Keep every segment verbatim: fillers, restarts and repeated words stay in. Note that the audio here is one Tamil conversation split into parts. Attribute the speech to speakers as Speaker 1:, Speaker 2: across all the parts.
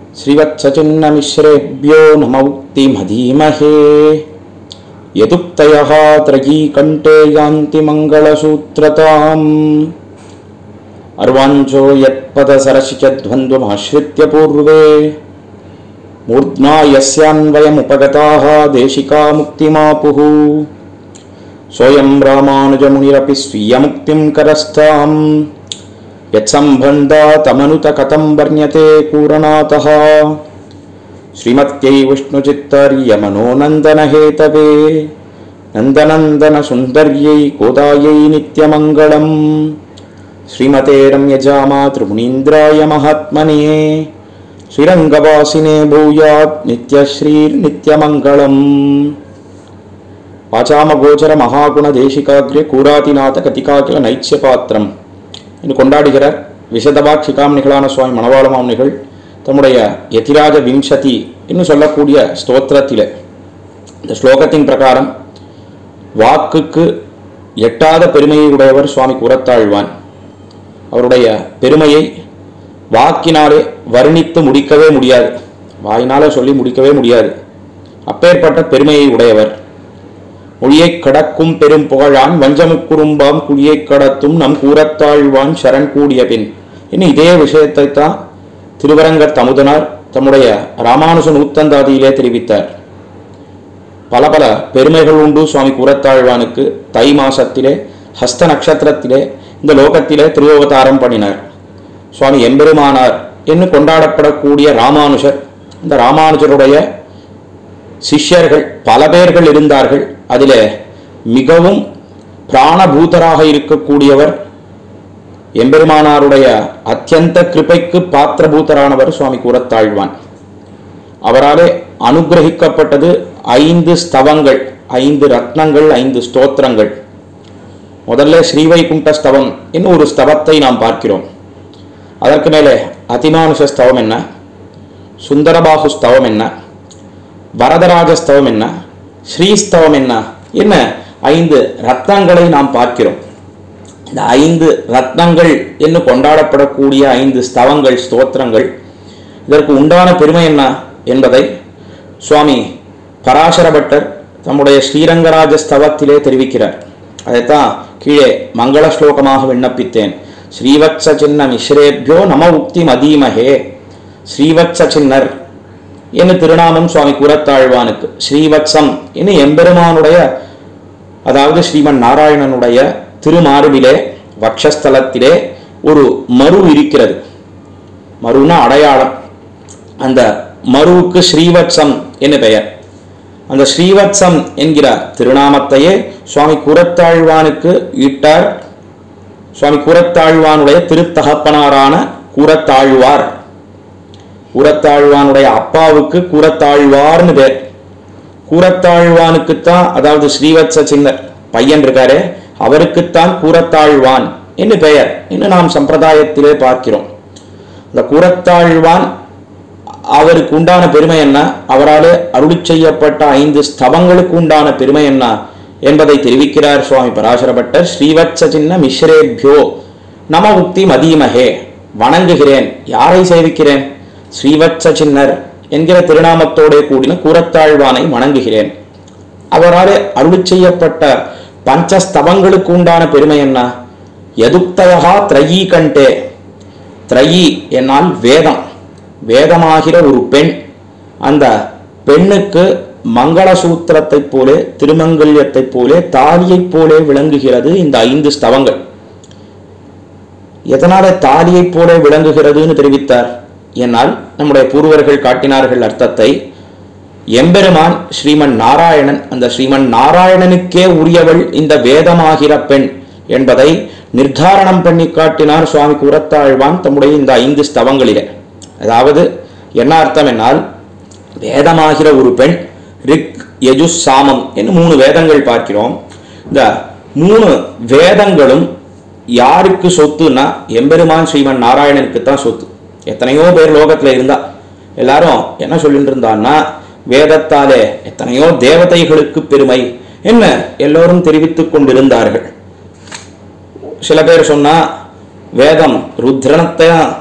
Speaker 1: श्रीवत्सचिन्नमिश्रेभ्यो नमौक्तिमधीमहे यदुक्तयः त्रयीकण्ठे यान्ति मङ्गलसूत्रताम् अर्वाञ्चो यत्पदसरसिजद्वन्द्वमाश्रित्य पूर्वे मूर्ध्ना यस्यान्वयमुपगताः देशिका मुक्तिमापुः सोऽयं रामानुजमुनिरपि स्वीयमुक्तिं करस्ताम् यत्सम्बन्धातमनुत कथं वर्ण्यते पूरणातः श्रीमत्यै विष्णुचित्तर्यमनोनन्दनहेतवे नन्दनन्दनसुन्दर्यै गोदायै नित्यमङ्गलम् श्रीमते रम्यजामातृमुनीन्द्राय महात्मने श्रीरङ्गवासिने भूयात् नित्यश्रीर्नित्यमङ्गलम् वाचामगोचर महागुणदेशिकाग्रे கூராதிநாத கதிகாகில நைச்சியபாத்திரம் என்று கொண்டாடுகிறார் விசதவாக் சிகாமணிகளான சுவாமி மணவாள மாமுனிகள் தம்முடைய யதிராஜ விம்சதி என்று சொல்லக்கூடிய ஸ்தோத்திரத்திலே இந்த ஸ்லோகத்தின் பிரகாரம் வாக்குக்கு எட்டாத பெருமையை உடையவர் சுவாமி கூரத்தாழ்வான். அவருடைய பெருமையை வாக்கினாலே வர்ணித்து முடிக்கவே முடியாது, வாயினாலே சொல்லி முடிக்கவே முடியாது. அப்பேற்பட்ட பெருமையை உடையவர். மொழியை கடக்கும் பெரும் புகழான் வஞ்சமுக்குறும்பாம் குழியை கடத்தும் நம் கூரத்தாழ்வான் சரண் கூடிய பின் இன்னும் இதே விஷயத்தை தான் திருவரங்கர் தமுதனார் தம்முடைய ராமானுஜ நூத்தந்தாதியிலே தெரிவித்தார். பல பல பெருமைகள் உண்டு சுவாமி கூரத்தாழ்வானுக்கு. தை மாசத்திலே ஹஸ்த நட்சத்திரத்திலே இந்த லோகத்திலே திருவவதாரம் பண்ணினார். சுவாமி எம்பெருமானார் என்று கொண்டாடப்படக்கூடிய ராமானுஜர், இந்த ராமானுஜருடைய சிஷ்யர்கள் பல பேர்கள் இருந்தார்கள். அதிலே மிகவும் பிராணபூதராக இருக்கக்கூடியவர் எம்பெருமானாருடைய அத்தியந்த கிருபைக்கு பாத்திரபூதரானவர் சுவாமி கூரத்தாழ்வான். அவராலே அனுகிரகிக்கப்பட்டது ஐந்து ஸ்தவங்கள், ஐந்து ரத்னங்கள், ஐந்து ஸ்தோத்திரங்கள். முதல்ல ஸ்ரீவைகுண்ட ஸ்தவம் என்னும் ஒரு ஸ்தவத்தை நாம் பார்க்கிறோம். அதற்கு மேலே அதிமானுஷ ஸ்தவம் என்ன, சுந்தரபாகு ஸ்தவம் என்ன, வரதராஜ ஸ்தவம் என்ன, ஸ்ரீஸ்தவம் என்ன என்ன ஐந்து ரத்னங்களை நாம் பார்க்கிறோம். இந்த ஐந்து ரத்னங்கள் என்று கொண்டாடப்படக்கூடிய ஐந்து ஸ்தவங்கள், ஸ்தோத்திரங்கள், இதற்கு உண்டான பெருமை என்ன என்பதை சுவாமி பராசரபட்டர் தம்முடைய ஸ்ரீரங்கராஜ ஸ்தவத்திலே தெரிவிக்கிறார். அதைத்தான் கீழே மங்கள ஸ்லோகமாக விண்ணப்பித்தேன். ஸ்ரீவத்ச சின்ன மிஸ்ரேபியோ நம உக்தி மதீமஹே. ஸ்ரீவத்ச சின்னர் என்று திருநாமம் சுவாமி கூரத்தாழ்வானுக்கு. ஸ்ரீவத்சம் என்று எம்பெருமானுடைய, அதாவது ஸ்ரீமன் நாராயணனுடைய திருமார்பிலே வக்ஷஸ்தலத்திலே ஒரு மரு இருக்கிறது. மருனா அடையாளம். அந்த மருவுக்கு ஸ்ரீவத்சம் என்று பெயர். அந்த ஸ்ரீவத்சம் என்கிற திருநாமத்தையே சுவாமி கூரத்தாழ்வானுக்கு ஈட்டார். சுவாமி கூரத்தாழ்வானுடைய திருத்தகப்பனாரான கூரத்தாழ்வார். கூரத்தாழ்வானுடைய அப்பாவுக்கு கூரத்தாழ்வார்னு பேர். கூரத்தாழ்வானுக்குத்தான், அதாவது ஸ்ரீவத்ச சின்னர் பையன் இருக்காரே, அவருக்குத்தான் கூரத்தாழ்வான் என்று பெயர் என்று நாம் சம்பிரதாயத்திலே பார்க்கிறோம். இந்த கூரத்தாழ்வான் அவருக்கு உண்டான பெருமை என்ன, அவராலே அருளி செய்யப்பட்ட ஐந்து ஸ்தவங்களுக்கு உண்டான பெருமை என்ன என்பதை தெரிவிக்கிறார் சுவாமி பராசரபட்டர். ஸ்ரீவத்ச சின்ன மிஸ்ரேபியோ நம உக்தி மதீமஹே. வணங்குகிறேன். யாரை சேவிக்கிறேன்? ஸ்ரீவத்ச சின்னர் என்கிற திருநாமத்தோட கூடின கூரத்தாழ்வானை வணங்குகிறேன். அவராலே அருளி செய்யப்பட்ட பஞ்சஸ்தவங்களுக்கு உண்டான பெருமை என்ன? யதுக்தயா த்ரயீ கண்டே. த்ரயீ என்னால் வேதம், வேதமாகிற ஒரு பெண். அந்த பெண்ணுக்கு மங்களசூத்திரத்தை போலே, திருமங்கல்யத்தை போலே, தாலியைப் போலே விளங்குகிறது இந்த ஐந்து ஸ்தவங்கள். எதனால தாலியை போல விளங்குகிறதுன்னு தெரிவித்தார். என்னால் நம்முடைய பூர்வர்கள் காட்டினார்கள் அர்த்தத்தை. எம்பெருமான் ஸ்ரீமன் நாராயணன், அந்த ஸ்ரீமன் நாராயணனுக்கே உரியவள் இந்த வேதமாகிற பெண் என்பதை நிர்தாரணம் பண்ணி காட்டினார் சுவாமி கூரத்தாழ்வான் தம்முடைய இந்த ஐந்து ஸ்தவங்களிலே. அதாவது என்ன அர்த்தம் என்னால், வேதமாகிற ஒரு பெண், ரிக் யஜுஸ் சாமம் என்று மூணு வேதங்கள் பார்க்கிறோம். இந்த மூணு வேதங்களும் யாருக்கு சொத்துன்னா எம்பெருமான் ஸ்ரீமன் நாராயணனுக்கு தான் சொத்து. எத்தனையோ பேர் லோகத்துல இருந்தா எல்லாரும் என்ன சொல்லிட்டு இருந்தான்னா, வேதத்தாலே எத்தனையோ தேவதைகளுக்கு பெருமை என்ன எல்லோரும் தெரிவித்துக் கொண்டிருந்தார்கள். சில பேர் சொன்னா வேதம் ருத்ரனத்தை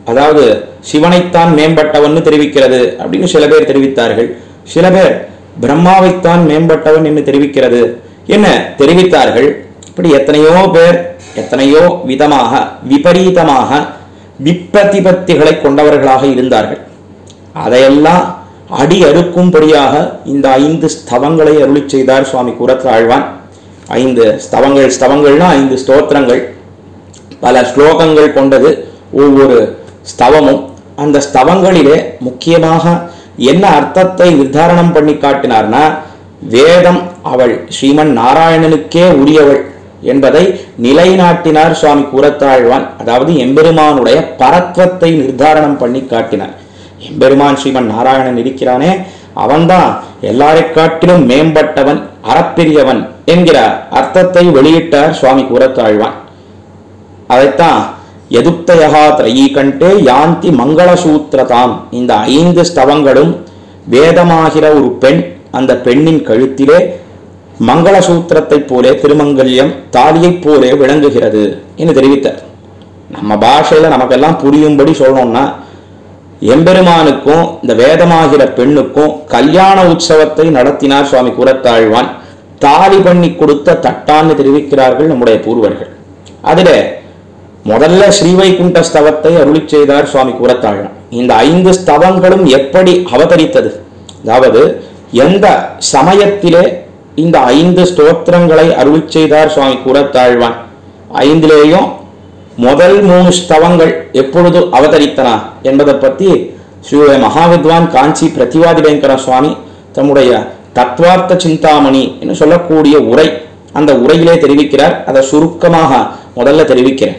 Speaker 1: அதாவது சிவனைத்தான் மேம்பட்டவன் தெரிவிக்கிறது அப்படின்னு சில பேர் தெரிவித்தார்கள். சில பேர் பிரம்மாவைத்தான் மேம்பட்டவன் என்று தெரிவிக்கிறது என்ன தெரிவித்தார்கள். இப்படி எத்தனையோ பேர் எத்தனையோ விதமாக விபரீதமாக விப்ரதிபத்திகளை கொண்டவர்களாக இருந்தார்கள். அதையெல்லாம் அடி அறுக்கும்படியாக இந்த ஐந்து ஸ்தவங்களை அருளி செய்தார் சுவாமி கூரத்தாழ்வான். ஐந்து ஸ்தவங்கள், ஸ்தவங்கள்னா ஐந்து ஸ்தோத்திரங்கள், பல ஸ்லோகங்கள் கொண்டது ஒவ்வொரு ஸ்தவமும். அந்த ஸ்தவங்களிலே முக்கியமாக என்ன அர்த்தத்தை நிர்தாரணம் பண்ணி காட்டினார்னா, வேதம் அவள் ஸ்ரீமன் நாராயணனுக்கே உரியவள் என்பதை நிலைநாட்டினார் சுவாமி கூரத்தாழ்வான். அதாவது எம்பெருமானுடைய பரத்வத்தை நிர்தாரணம் பண்ணி காட்டினார். எம்பெருமான் ஸ்ரீமன் நாராயணன் இருக்கிறானே, அவன்தான் எல்லாரை காட்டிலும் மேம்பட்டவன், அறப்பெரியவன் என்கிற அர்த்தத்தை வெளியிட்டார் சுவாமி கூரத்தாழ்வான். அதைத்தான் யதுக்தயா த்ரயீ கண்டே யாந்தி மங்களசூத்திரதாம். இந்த ஐந்து ஸ்தவங்களும் வேதமாகிற ஒரு பெண், அந்த பெண்ணின் கழுத்திலே மங்களசூத்திரத்தை போலே திருமங்கல்யம் தாலியைப் போலே விளங்குகிறது என்று தெரிவித்தார். நம்ம பாஷையில நமக்கெல்லாம் புரியும்படி சொல்லணும்னா, எம்பெருமானுக்கும் இந்த வேதமாகிற பெண்ணுக்கும் கல்யாண உற்சவத்தை நடத்தினார் சுவாமி கூரத்தாழ்வான். தாலி பண்ணி கொடுத்த தட்டான்னு தெரிவிக்கிறார்கள் நம்முடைய பூர்வர்கள். அதில முதல்ல ஸ்ரீவைகுண்ட ஸ்தவத்தை அருளி செய்தார் சுவாமி கூரத்தாழ்வான். இந்த ஐந்து ஸ்தவங்களும் எப்படி அவதரித்தது, அதாவது எந்த சமயத்திலே இந்த ஐந்து ஸ்தோத்திரங்களை அருளி செய்தார் சுவாமி கூரத்தாழ்வான், ஐந்திலேயும் முதல் மூணு ஸ்தவங்கள் எப்பொழுது அவதரித்தன என்பதை பற்றி ஸ்ரீ மகாவித்வான் காஞ்சி பிரதிவாதி பயங்கர சுவாமி தம்முடைய தத்வார்த்த சிந்தாமணி என்று சொல்லக்கூடிய உரை, அந்த உரையிலே தெரிவிக்கிறார். அதை சுருக்கமாக முதல்ல தெரிவிக்கிறேன்.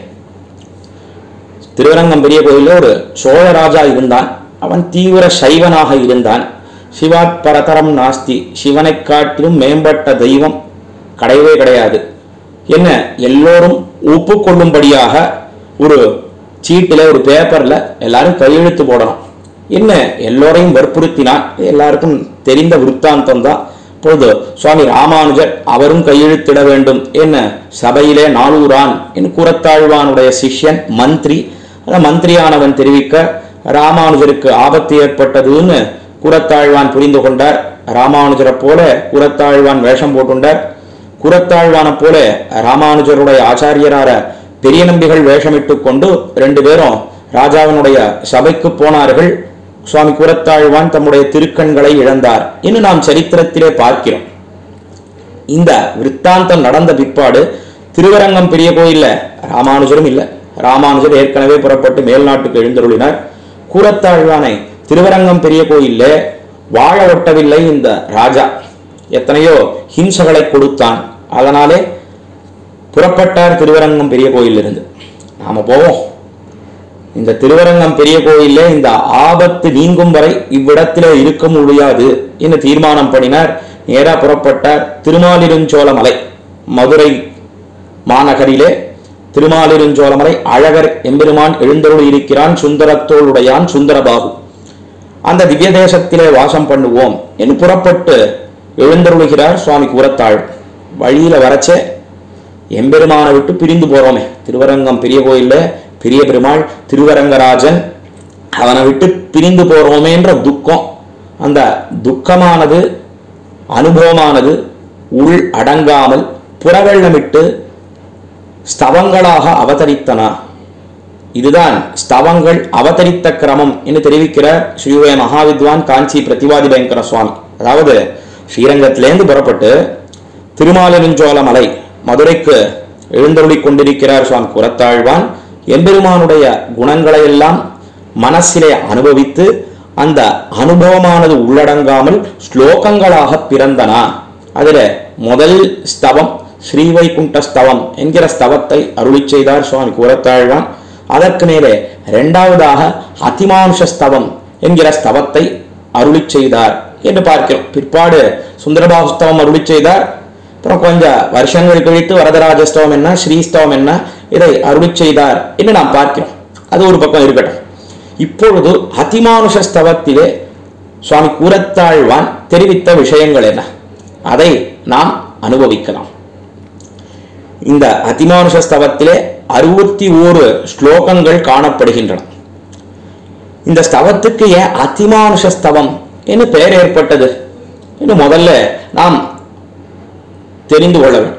Speaker 1: திருவரங்கம் பெரிய கோயிலில் ஒரு சோழராஜா இருந்தான். அவன் தீவிர சைவனாக இருந்தான். சிவாத் பரதரம் நாஸ்தி, சிவனை காட்டிலும் மேம்பட்ட தெய்வம் கிடையவே கிடையாது என்ன எல்லோரும் ஒப்புக்கொள்ளும்படியாக ஒரு சீட்டில் ஒரு பேப்பரில் எல்லாரும் கையெழுத்து போடணும் என்ன எல்லோரையும் வற்புறுத்தினான். எல்லாருக்கும் தெரிந்த விருத்தாந்தம் தான். பொழுது சுவாமி ராமானுஜர் அவரும் கையெழுத்திட வேண்டும் என்ன சபையிலே நானூறான் என் கூரத்தாழ்வானுடைய சிஷ்யன் மந்திரி. அந்த மந்திரியானவன் தெரிவிக்க ராமானுஜருக்கு ஆபத்து ஏற்பட்டதுன்னு கூரத்தாழ்வான் புரிந்து கொண்டார். ராமானுஜரை போல கூரத்தாழ்வான் வேஷம் போட்டுண்டார். கூரத்தாழ்வான போல ராமானுஜருடைய ஆச்சாரியரார பெரிய நம்பிகள் வேஷமிட்டு கொண்டு ரெண்டு பேரும் ராஜாவினுடைய சபைக்கு போனார்கள். சுவாமி கூரத்தாழ்வான் தம்முடைய திருக்கண்களை இழந்தார் என்று நாம் சரித்திரத்திலே பார்க்கிறோம். இந்த விற்த்தாந்தம் நடந்த பிற்பாடு திருவரங்கம் பெரிய கோயில்ல ராமானுஜரும் இல்லை. ராமானுஜர் ஏற்கனவே புறப்பட்டு மேல்நாட்டுக்கு எழுந்தருளினார். கூரத்தாழ்வானை திருவரங்கம் பெரிய கோயில்ல வாழ ஒட்டவில்லை இந்த ராஜா. எத்தனையோ ஹிம்சகளை கொடுத்தான். அதனாலே புறப்பட்டார் திருவரங்கம் பெரிய கோயிலிருந்து. நாம போவோம். இந்த திருவரங்கம் பெரிய கோயிலே இந்த ஆபத்து நீங்கும் வரை இவ்விடத்திலே இருக்க முடியாது என்று தீர்மானம் பண்ணினார். நேரா புறப்பட்டார். திருமாலிருஞ்சோலமலை, மதுரை மாநகரிலே திருமாலிருஞ்சோலமலை அழகர் எம்பெருமான் எழுந்தருள் இருக்கிறான். சுந்தரத்தோளுடையான் சுந்தரபாபு. அந்த திவ்ய தேசத்திலே வாசம் பண்ணுவோம் என்று புறப்பட்டு எழுந்தருளுகிறார் சுவாமி கூரத்தாழ். வழியில வரச்சே எம்பெருமானை விட்டு பிரிந்து போறோமே, திருவரங்கம் பெரிய கோயில்ல பெரிய பெருமாள் திருவரங்கராஜன், அவனை விட்டு பிரிந்து போறோமே என்ற துக்கம், அந்த துக்கமானது அனுபவமானது உள் அடங்காமல் புறவெள்ளமிட்டு ஸ்தவங்களாக அவதரித்தன. இதுதான் ஸ்தவங்கள் அவதரித்த கிரமம் என்று தெரிவிக்கிறார் ஸ்ரீ மகாவித்வான் காஞ்சி பிரதிவாதி பயங்கர சுவாமி. அதாவது ஸ்ரீரங்கத்திலேருந்து புறப்பட்டு திருமாலிருஞ்சோலமலை மதுரைக்கு எழுந்தருளி கொண்டிருக்கிறார் சுவாமி கூரத்தாழ்வான். எம்பெருமானுடைய குணங்களை எல்லாம் மனசிலே அனுபவித்து அந்த அனுபவமானது உள்ளடங்காமல் ஸ்லோகங்களாக பிறந்தன. அதில் முதல் ஸ்தவம் ஸ்ரீவைகுண்ட ஸ்தவம் என்கிற ஸ்தவத்தை அருளி செய்தார் சுவாமி கூரத்தாழ்வான். அதற்கு மேலே இரண்டாவதாக அதிமானுஷ ஸ்தவம் என்கிற ஸ்தவத்தை அருளி செய்தார் என்று பார்க்கிறோம். பிற்பாடு சுந்தரபாகுஸ்தவம் அருளி செய்தார். அப்புறம் கொஞ்சம் வருஷங்கள் கழித்து வரதராஜஸ்தவம் என்ன, ஸ்ரீஸ்தவம் என்ன, இதை அருளி செய்தார் என்று நாம் பார்க்கிறோம். அது ஒரு பக்கம் இருக்கட்டும். இப்பொழுது அதிமானுஷ ஸ்தவத்திலே சுவாமி கூரத்தாழ்வான் தெரிவித்த விஷயங்கள் என்ன, அதை நாம் அனுபவிக்கலாம். இந்த அதிமானுஷ ஸ்தவத்திலே அறுபத்தி ஓரு ஸ்லோகங்கள் காணப்படுகின்றன. இந்த ஸ்தவத்துக்கு ஏன் அதிமானுஷ ஸ்தவம் என்று பெயர் ஏற்பட்டது என்று முதல்ல நாம் தெரிந்து கொள்ள வேண்டும்.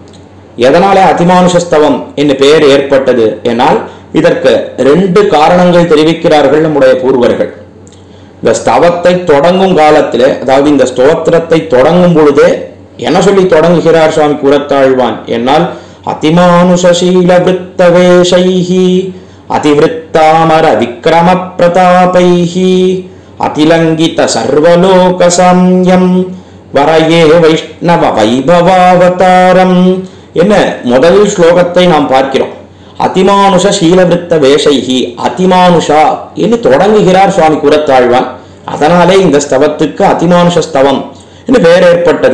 Speaker 1: எதனாலே அதிமானுஷ ஸ்தவம் என்று பெயர் ஏற்பட்டது என்னால் இதற்கு ரெண்டு காரணங்கள் தெரிவிக்கிறார்கள் நம்முடைய பூர்வர்கள். இந்த ஸ்தவத்தை தொடங்கும் காலத்திலே, அதாவது இந்த ஸ்தோத்திரத்தை தொடங்கும் பொழுதே என்ன சொல்லி தொடங்குகிறார் சுவாமி கூரத்தாழ்வான் என்னால், அதிமானுஷீல விருத்தவேஷைஹி அதிவிருத்தாமர விக்ரம பிரதாபைஹி அதிலங்கித சர்வலோக சம்யம் வரயே வைஷ்ணவ வைபவாவதாரம் என்ன முதல் ஸ்லோகத்தை நாம் பார்க்கிறோம். அதிமானுஷ சீலவிருத்த வேஷைஹி அதிமானுஷா என்று தொடங்குகிறார் சுவாமி கூரத்தாழ்வான். அதனாலே இந்த ஸ்தவத்துக்கு அதிமானுஷ ஸ்தவம் என்று பெயர் ஏற்பட்டது.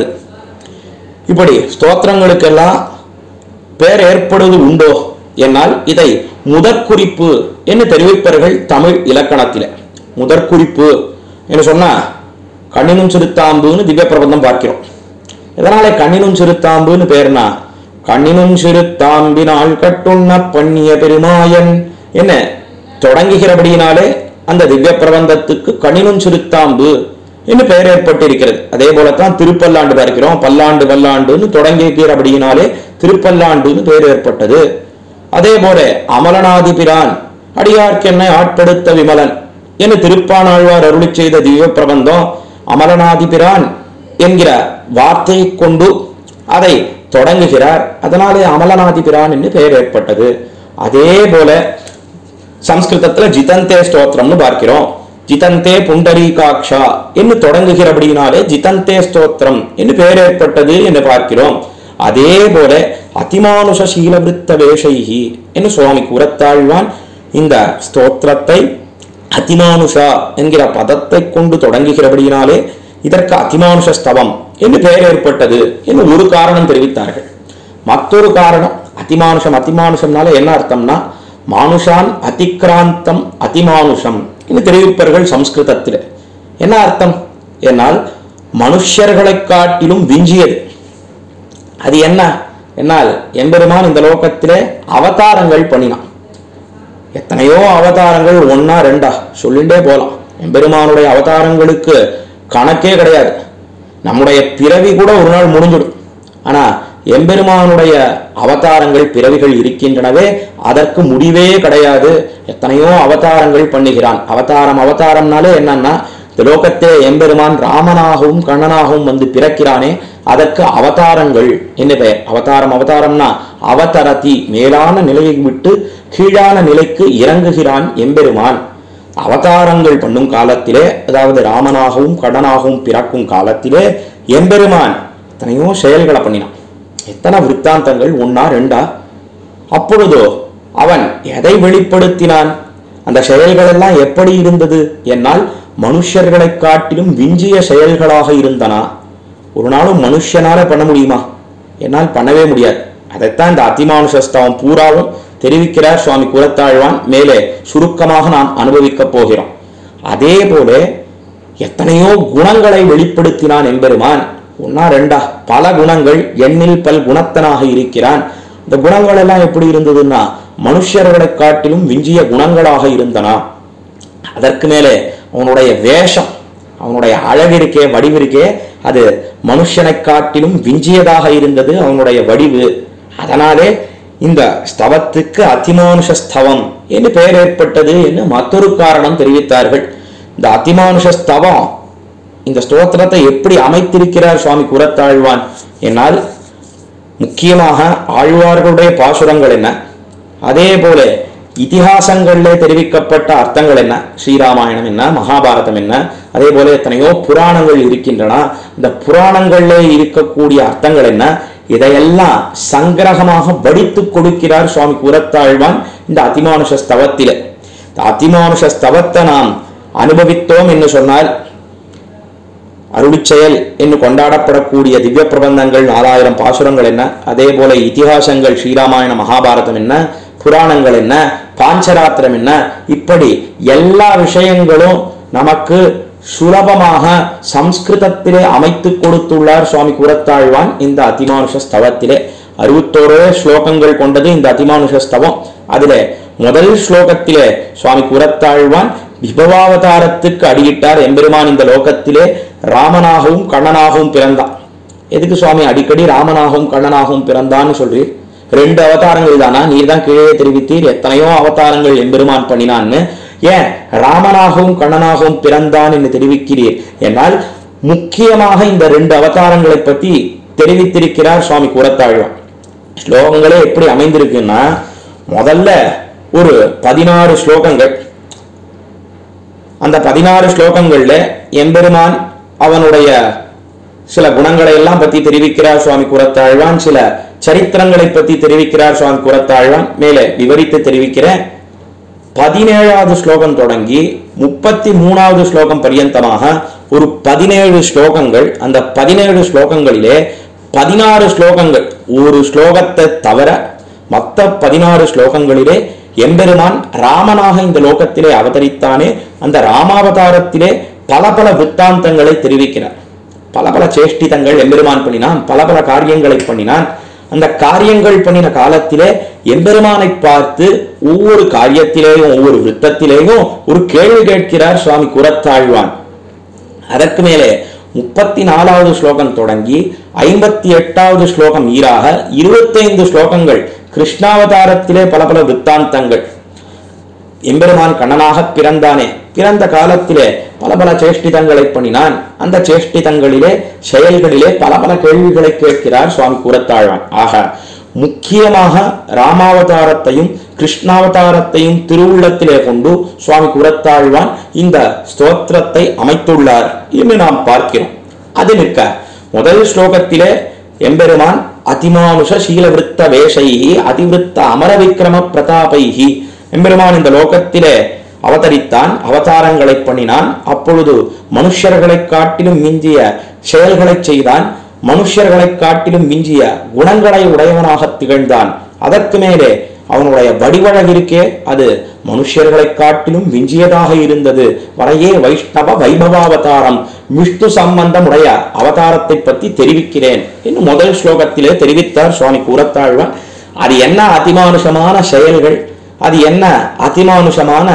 Speaker 1: இப்படி ஸ்தோத்திரங்களுக்கெல்லாம் பெயர் ஏற்படுவது உண்டோ என்னால் இதை முதற்குறிப்பு என்று தெரிவிப்பார்கள் தமிழ் இலக்கணத்திலே. முதற்குறிப்பு என்று சொன்னா கண்ணினும் சிறுத்தாம்புன்னு திவ்ய பிரபந்தம் பார்க்கிறோம். இதனாலே கண்ணினும் சிறுத்தாம்புன்னு பேர்னா, கண்ணினும் சிறுத்தாம்பினால் கட்டுண்ண பண்ணிய பெருமாயன் என்ன தொடங்குகிறபடியினாலே அந்த திவ்ய பிரபந்தத்துக்கு கண்ணினும் சிறுத்தாம்பு என்று பெயர் ஏற்பட்டிருக்கிறது. அதே போலத்தான் திருப்பல்லாண்டு பார்க்கிறோம். பல்லாண்டு வல்லாண்டுன்னு தொடங்குகிறபடியினாலே திருப்பல்லாண்டுன்னு பெயர் ஏற்பட்டது. அதே போல அமலநாதி பிரான் அடியார்க்கென்னை ஆட்படுத்த விமலன் என்று திருப்பானாழ்வார் அருளி செய்த திவ்ய பிரபந்தம் அமலநாதி பிரான் என்கிற வார்த்தையை கொண்டு அதை தொடங்குகிறார். அதனாலே அமலநாதி பிரான் என்று பெயர் ஏற்பட்டது. அதே போல சம்ஸ்கிருதத்துல ஜிதந்தே ஸ்தோத்திரம்னு பார்க்கிறோம். ஜிதந்தே புண்டரீகாட்சா என்று தொடங்குகிறபடியினாலே ஜிதந்தே ஸ்தோத்திரம் என்று பெயர் ஏற்பட்டது என்று பார்க்கிறோம். அதே போல அதிமானுஷ சீலவிருத்த வேஷைஹி என்று சுவாமி கூரத்தாழ்வான் இந்த ஸ்தோத்திரத்தை அதிமானுஷா என்கிற பதத்தை கொண்டு தொடங்குகிறபடியினாலே இதற்கு அதிமானுஷ ஸ்தவம் என்று பெயர் ஏற்பட்டது என்று ஒரு காரணம் தெரிவித்தார்கள். மற்றொரு காரணம், அதிமானுஷம் அதிமானுஷம்னால என்ன அர்த்தம்னா, மானுஷான் அதிக்ராந்தம் அதிமானுஷம் என்று தெரிவிப்பார்கள் சம்ஸ்கிருதத்தில். என்ன அர்த்தம் என்னால் மனுஷர்களை காட்டிலும் விஞ்சியது. அது என்ன என்னால் எம்பெருமான் இந்த லோகத்திலே அவதாரங்கள் பண்ணினான். எத்தனையோ அவதாரங்கள், ஒன்னா ரெண்டா சொல்லிண்டே போலாம். எம்பெருமானுடைய அவதாரங்களுக்கு கணக்கே கிடையாது. நம்முடைய பிறவி கூட ஒரு நாள் முடிஞ்சிடும். ஆனா எம்பெருமானுடைய அவதாரங்கள் பிறவிகள் இருக்கின்றனவே, அதற்கு முடிவே கிடையாது. எத்தனையோ அவதாரங்கள் பண்ணுகிறான். அவதாரம் அவதாரம்னாலே என்னன்னா, இந்த லோகத்திலே எம்பெருமான் ராமனாகவும் கண்ணனாகவும் வந்து பிறக்கிறானே, அதற்கு அவதாரங்கள் என்ன பெயர். அவதாரம் அவதாரம்னா அவதரதி, மேலான நிலையை விட்டு கீழான நிலைக்கு இறங்குகிறான் எம்பெருமான். அவதாரங்கள் பண்ணும் காலத்திலே, அதாவது ராமனாகவும் கடனாகவும் பிறக்கும் காலத்திலே எம்பெருமான் எத்தனையோ செயல்களை பண்ணினான். எத்தனை விற்த்தாந்தங்கள், ஒன்னா ரெண்டா. அப்பொழுதோ அவன் எதை வெளிப்படுத்தினான், அந்த செயல்கள் எல்லாம் எப்படி இருந்தது என்னால் மனுஷர்களை காட்டிலும் விஞ்சிய செயல்களாக இருந்தனா. ஒரு நாளும் மனுஷனால பண்ண முடியுமா என்னால் பண்ணவே முடியாது. அதைத்தான் இந்த அதிமானுஷஸ்தவம் பூராவும் தெரிவிக்கிறார் சுவாமி கூரத்தாழ்வான். மேலே சுருக்கமாக நாம் அனுபவிக்க போகிறோம். அதே போல எத்தனையோ குணங்களை வெளிப்படுத்தினான் எம்பெருமான். ஒன்னா ரெண்டா, பல குணங்கள், எண்ணில் பல் குணத்தனாக இருக்கிறான். இந்த குணங்கள் எல்லாம் எப்படி இருந்ததுன்னா மனுஷர்களை காட்டிலும் விஞ்சிய குணங்களாக இருந்தனா. அதற்கு மேலே அவனுடைய வேஷம், அவனுடைய அழகிருக்கே, வடிவிருக்கே, அது மனுஷனை காட்டிலும் விஞ்சியதாக இருந்தது அவனுடைய வடிவு. அதனாலே இந்த ஸ்தவத்துக்கு அதிமானுஷ ஸ்தவம் என்று பெயர் ஏற்பட்டது என்று மற்றொரு காரணம் தெரிவித்தார்கள். இந்த அதிமானுஷ ஸ்தவம் இந்த ஸ்தோத்திரத்தை எப்படி அமைத்திருக்கிறார் சுவாமி கூரத்தாழ்வான் என்னால், முக்கியமாக ஆழ்வார்களுடைய பாசுரங்கள் என்ன, அதே போல இதிகாசங்களிலே தெரிவிக்கப்பட்ட அர்த்தங்கள் என்ன, ஸ்ரீராமாயணம் என்ன, மகாபாரதம் என்ன, அதே போல எத்தனையோ புராணங்கள் இருக்கின்றன. இந்த புராணங்களிலே இருக்கக்கூடிய அர்த்தங்கள் என்ன, இதையெல்லாம் சங்கிரகமாக வடித்து கொடுக்கிறார் சுவாமி கூரத்தாழ்வான் இந்த அதிமானுஷ ஸ்தவத்திலே. இந்த அதிமானுஷ ஸ்தவத்தை நாம் அனுபவித்தோம் என்று சொன்னால், அருளிச்செயல் என்று கொண்டாடப்படக்கூடிய திவ்ய பிரபந்தங்கள் நாலாயிரம் பாசுரங்கள் என்ன, அதே போல இதிகாசங்கள் ஸ்ரீராமாயண மகாபாரதம் என்ன, புராணங்கள் என்ன, பாஞ்சராத்திரம் என்ன, இப்படி எல்லா விஷயங்களும் நமக்கு சுலபமாக சம்ஸ்கிருதத்திலே அமைத்து கொடுத்துள்ளார் சுவாமி கூரத்தாழ்வான் இந்த அதிமானுஷ ஸ்தவத்திலே. அறுபத்தோரு ஸ்லோகங்கள் கொண்டது இந்த அதிமானுஷ ஸ்தவம். அதிலே முதல் ஸ்லோகத்திலே சுவாமி கூரத்தாழ்வான் விபவாவதாரத்துக்கு அடியிட்டார் எம்பெருமான். இந்த லோகத்திலே ராமனாகவும் கண்ணனாகவும் பிறந்தான். எதுக்கு சுவாமி அடிக்கடி ராமனாகவும் கண்ணனாகவும் பிறந்தான்னு சொல்றீ? ரெண்டு அவதாரங்கள் தானா? நீர் தான் கீழே தெரிவித்தீர் எத்தனையோ அவதாரங்கள் எம்பெருமான் பண்ணினான்னு. ஏன் ராமனாகவும் கண்ணனாகவும் பிறந்தான் என்று தெரிவிக்கிறீர்? என்னால் முக்கியமாக இந்த ரெண்டு அவதாரங்களை பற்றி தெரிவித்திருக்கிறார் சுவாமி கூரத்தாழ்வான். ஸ்லோகங்களே எப்படி அமைந்திருக்குன்னா, முதல்ல ஒரு பதினாறு ஸ்லோகங்கள். அந்த பதினாறு ஸ்லோகங்கள்ல எம்பெருமான் அவனுடைய சில குணங்களை எல்லாம் பத்தி தெரிவிக்கிறார் சுவாமி கூரத்தாழ்வான். சில சரித்திரங்களை பத்தி தெரிவிக்கிறார் சுவாமி கூரத்தாழ்வான். மேலே விவரித்து தெரிவிக்கிறேன். பதினேழாவது ஸ்லோகம் தொடங்கி முப்பத்தி மூணாவது ஸ்லோகம் பரியந்தமாக ஒரு பதினேழு ஸ்லோகங்கள். அந்த பதினேழு ஸ்லோகங்களிலே பதினாறு ஸ்லோகங்கள் ஒரு ஸ்லோகத்தை தவிர மற்ற பதினாறு ஸ்லோகங்களிலே எம்பெருமான் ராமனாக இந்த லோகத்திலே அவதரித்தானே, அந்த ராமாவதாரத்திலே பல பல விற்த்தாந்தங்களை தெரிவிக்கிறார். பல பல சேஷ்டிதங்கள் எம்பெருமான் பண்ணினான், பல பல காரியங்களை பண்ணினான். அந்த காரியங்கள் பண்ணின காலத்திலே எம்பெருமானை பார்த்து ஒவ்வொரு காரியத்திலேயும் ஒவ்வொரு விருத்தத்திலேயும் ஒரு கேள்வி கேட்கிறார் சுவாமி கூரத்தாழ்வான். அதற்கு மேலே முப்பத்தி நாலாவது ஸ்லோகம் தொடங்கி ஐம்பத்தி எட்டாவது ஸ்லோகம் ஈராக இருபத்தைந்து ஸ்லோகங்கள் கிருஷ்ணாவதாரத்திலே பல பல விற்த்தாந்தங்கள். எம்பெருமான் கண்ணனாக பிறந்தானே, பிறந்த காலத்திலே பல பல சேஷ்டிதங்களை பண்ணினான். அந்த சேஷ்டிதங்களிலே செயல்களிலே பல பல கேள்விகளை கேட்கிறார் சுவாமி கூரத்தாழ்வான். ஆக முக்கியமாக ராமாவதாரத்தையும் கிருஷ்ணாவதாரத்தையும் திருவுள்ளத்திலே கொண்டு சுவாமி கூரத்தாழ்வான் இந்த ஸ்தோத்திரத்தை அமைத்துள்ளார் என்று நாம் பார்க்கிறோம். அது நிற்க முதல் ஸ்லோகத்திலே எம்பெருமான் அதிமானுஷ சீலவிருத்த வேஷைஹி அதிவிருத்த அமர விக்ரம பிரதாபைஹி, எம்பெருமான் இந்த லோகத்திலே அவதரித்தான், அவதாரங்களை பண்ணினான். அப்பொழுது மனுஷர்களை காட்டிலும் மிஞ்சிய செயல்களை செய்தான், மனுஷர்களை காட்டிலும் மிஞ்சிய குணங்களை உடையவனாக திகழ்ந்தான். அதற்கு மேலே அவனுடைய வடிவழகிற்கே அது மனுஷர்களை காட்டிலும் விஞ்சியதாக இருந்தது. வரையே வைஷ்ணவ வைபவாவதாரம் விஷ்ணு சம்பந்தம் உடைய அவதாரத்தை பற்றி தெரிவிக்கிறேன் என்று முதல் ஸ்லோகத்திலே தெரிவித்தார் சுவாமி கூரத்தாழ்வான். அது என்ன அதிமானுஷமான செயல்கள், அது என்ன அதிமானுஷமான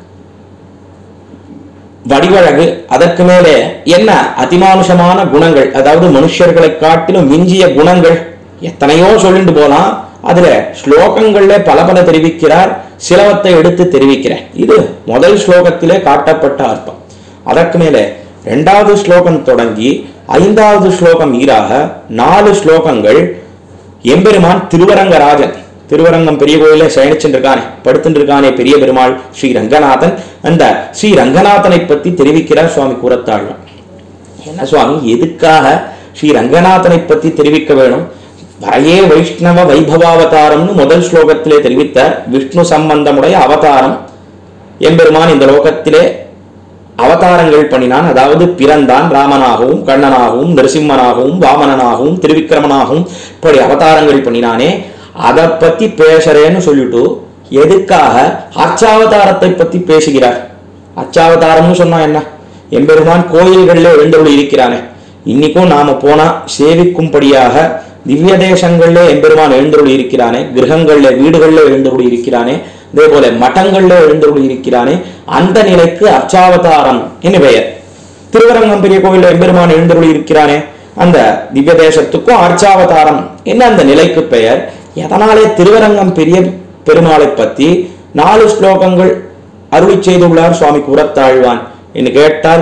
Speaker 1: வடிவழகு, அதற்கு மேலே என்ன அதிமானுஷமான குணங்கள், அதாவது மனுஷர்களை காட்டிலும் மிஞ்சிய குணங்கள், எத்தனையோ சொல்லிட்டு போலாம். அதுல ஸ்லோகங்கள்ல பல பல தெரிவிக்கிறார், சிலவத்தை எடுத்து தெரிவிக்கிறேன். இது முதல் ஸ்லோகத்திலே காட்டப்பட்ட அர்த்தம். அதற்கு மேலே இரண்டாவது ஸ்லோகம் தொடங்கி ஐந்தாவது ஸ்லோகம் ஈராக நாலு ஸ்லோகங்கள் எம்பெருமான் திருவரங்கராஜன், திருவரங்கம் பெரிய கோயில சயனிச்சுருக்கானே, படுத்துட்டு இருக்கானே பெரிய பெருமாள் ஸ்ரீ ரங்கநாதன், அந்த ஸ்ரீ ரங்கநாதனை பத்தி தெரிவிக்கிறார் சுவாமி கூரத்தாழ்வான். என்ன சுவாமி, எதுக்காக ஸ்ரீ ரங்கநாதனை பத்தி தெரிவிக்க வேணும்? வரையே வைஷ்ணவ வைபவாவதாரம்னு முதல் ஸ்லோகத்திலே தெரிவித்த விஷ்ணு சம்பந்தமுடைய அவதாரம். எம்பெருமான் இந்த லோகத்திலே அவதாரங்கள் பண்ணினான், அதாவது பிறந்தான், ராமனாகவும் கண்ணனாகவும் நரசிம்மனாகவும் வாமனனாகவும் திருவிக்கிரமனாகவும் இப்படி அவதாரங்கள் பண்ணினானே, அதை பத்தி பேசுறேன்னு சொல்லிட்டு எதுக்காக அச்சாவதாரத்தை பத்தி பேசுகிறார்? அச்சாவதாரம்னு சொன்னா என்ன? எம்பெருமான் கோயில்களில் எழுந்தருளி இருக்கிறானே, இன்னைக்கும் நாம போனா சேவிக்கும்படியாக திவ்ய தேசங்கள்ல எம்பெருமான் எழுந்தருளி இருக்கிறானே, கிரகங்கள்ல வீடுகள்ல எழுந்தருளி இருக்கிறானே, அதே போல மட்டங்கள்ல எழுந்தருளி இருக்கிறானே, அந்த நிலைக்கு அர்ச்சாவதாரம் என்று பெயர். திருவரங்கம் பெரிய கோயில்ல எம்பெருமான் எழுந்தருளி இருக்கிறானே, அந்த திவ்ய தேசத்துக்கும் அர்ச்சாவதாரம் என்ன அந்த நிலைக்கு பெயர். எதனாலே திருவரங்கம் பெரிய பெருமாளை பற்றி நாலு ஸ்லோகங்கள் அருளி செய்துள்ளார் சுவாமி கூரத்தாழ்வான் என்று கேட்டால்,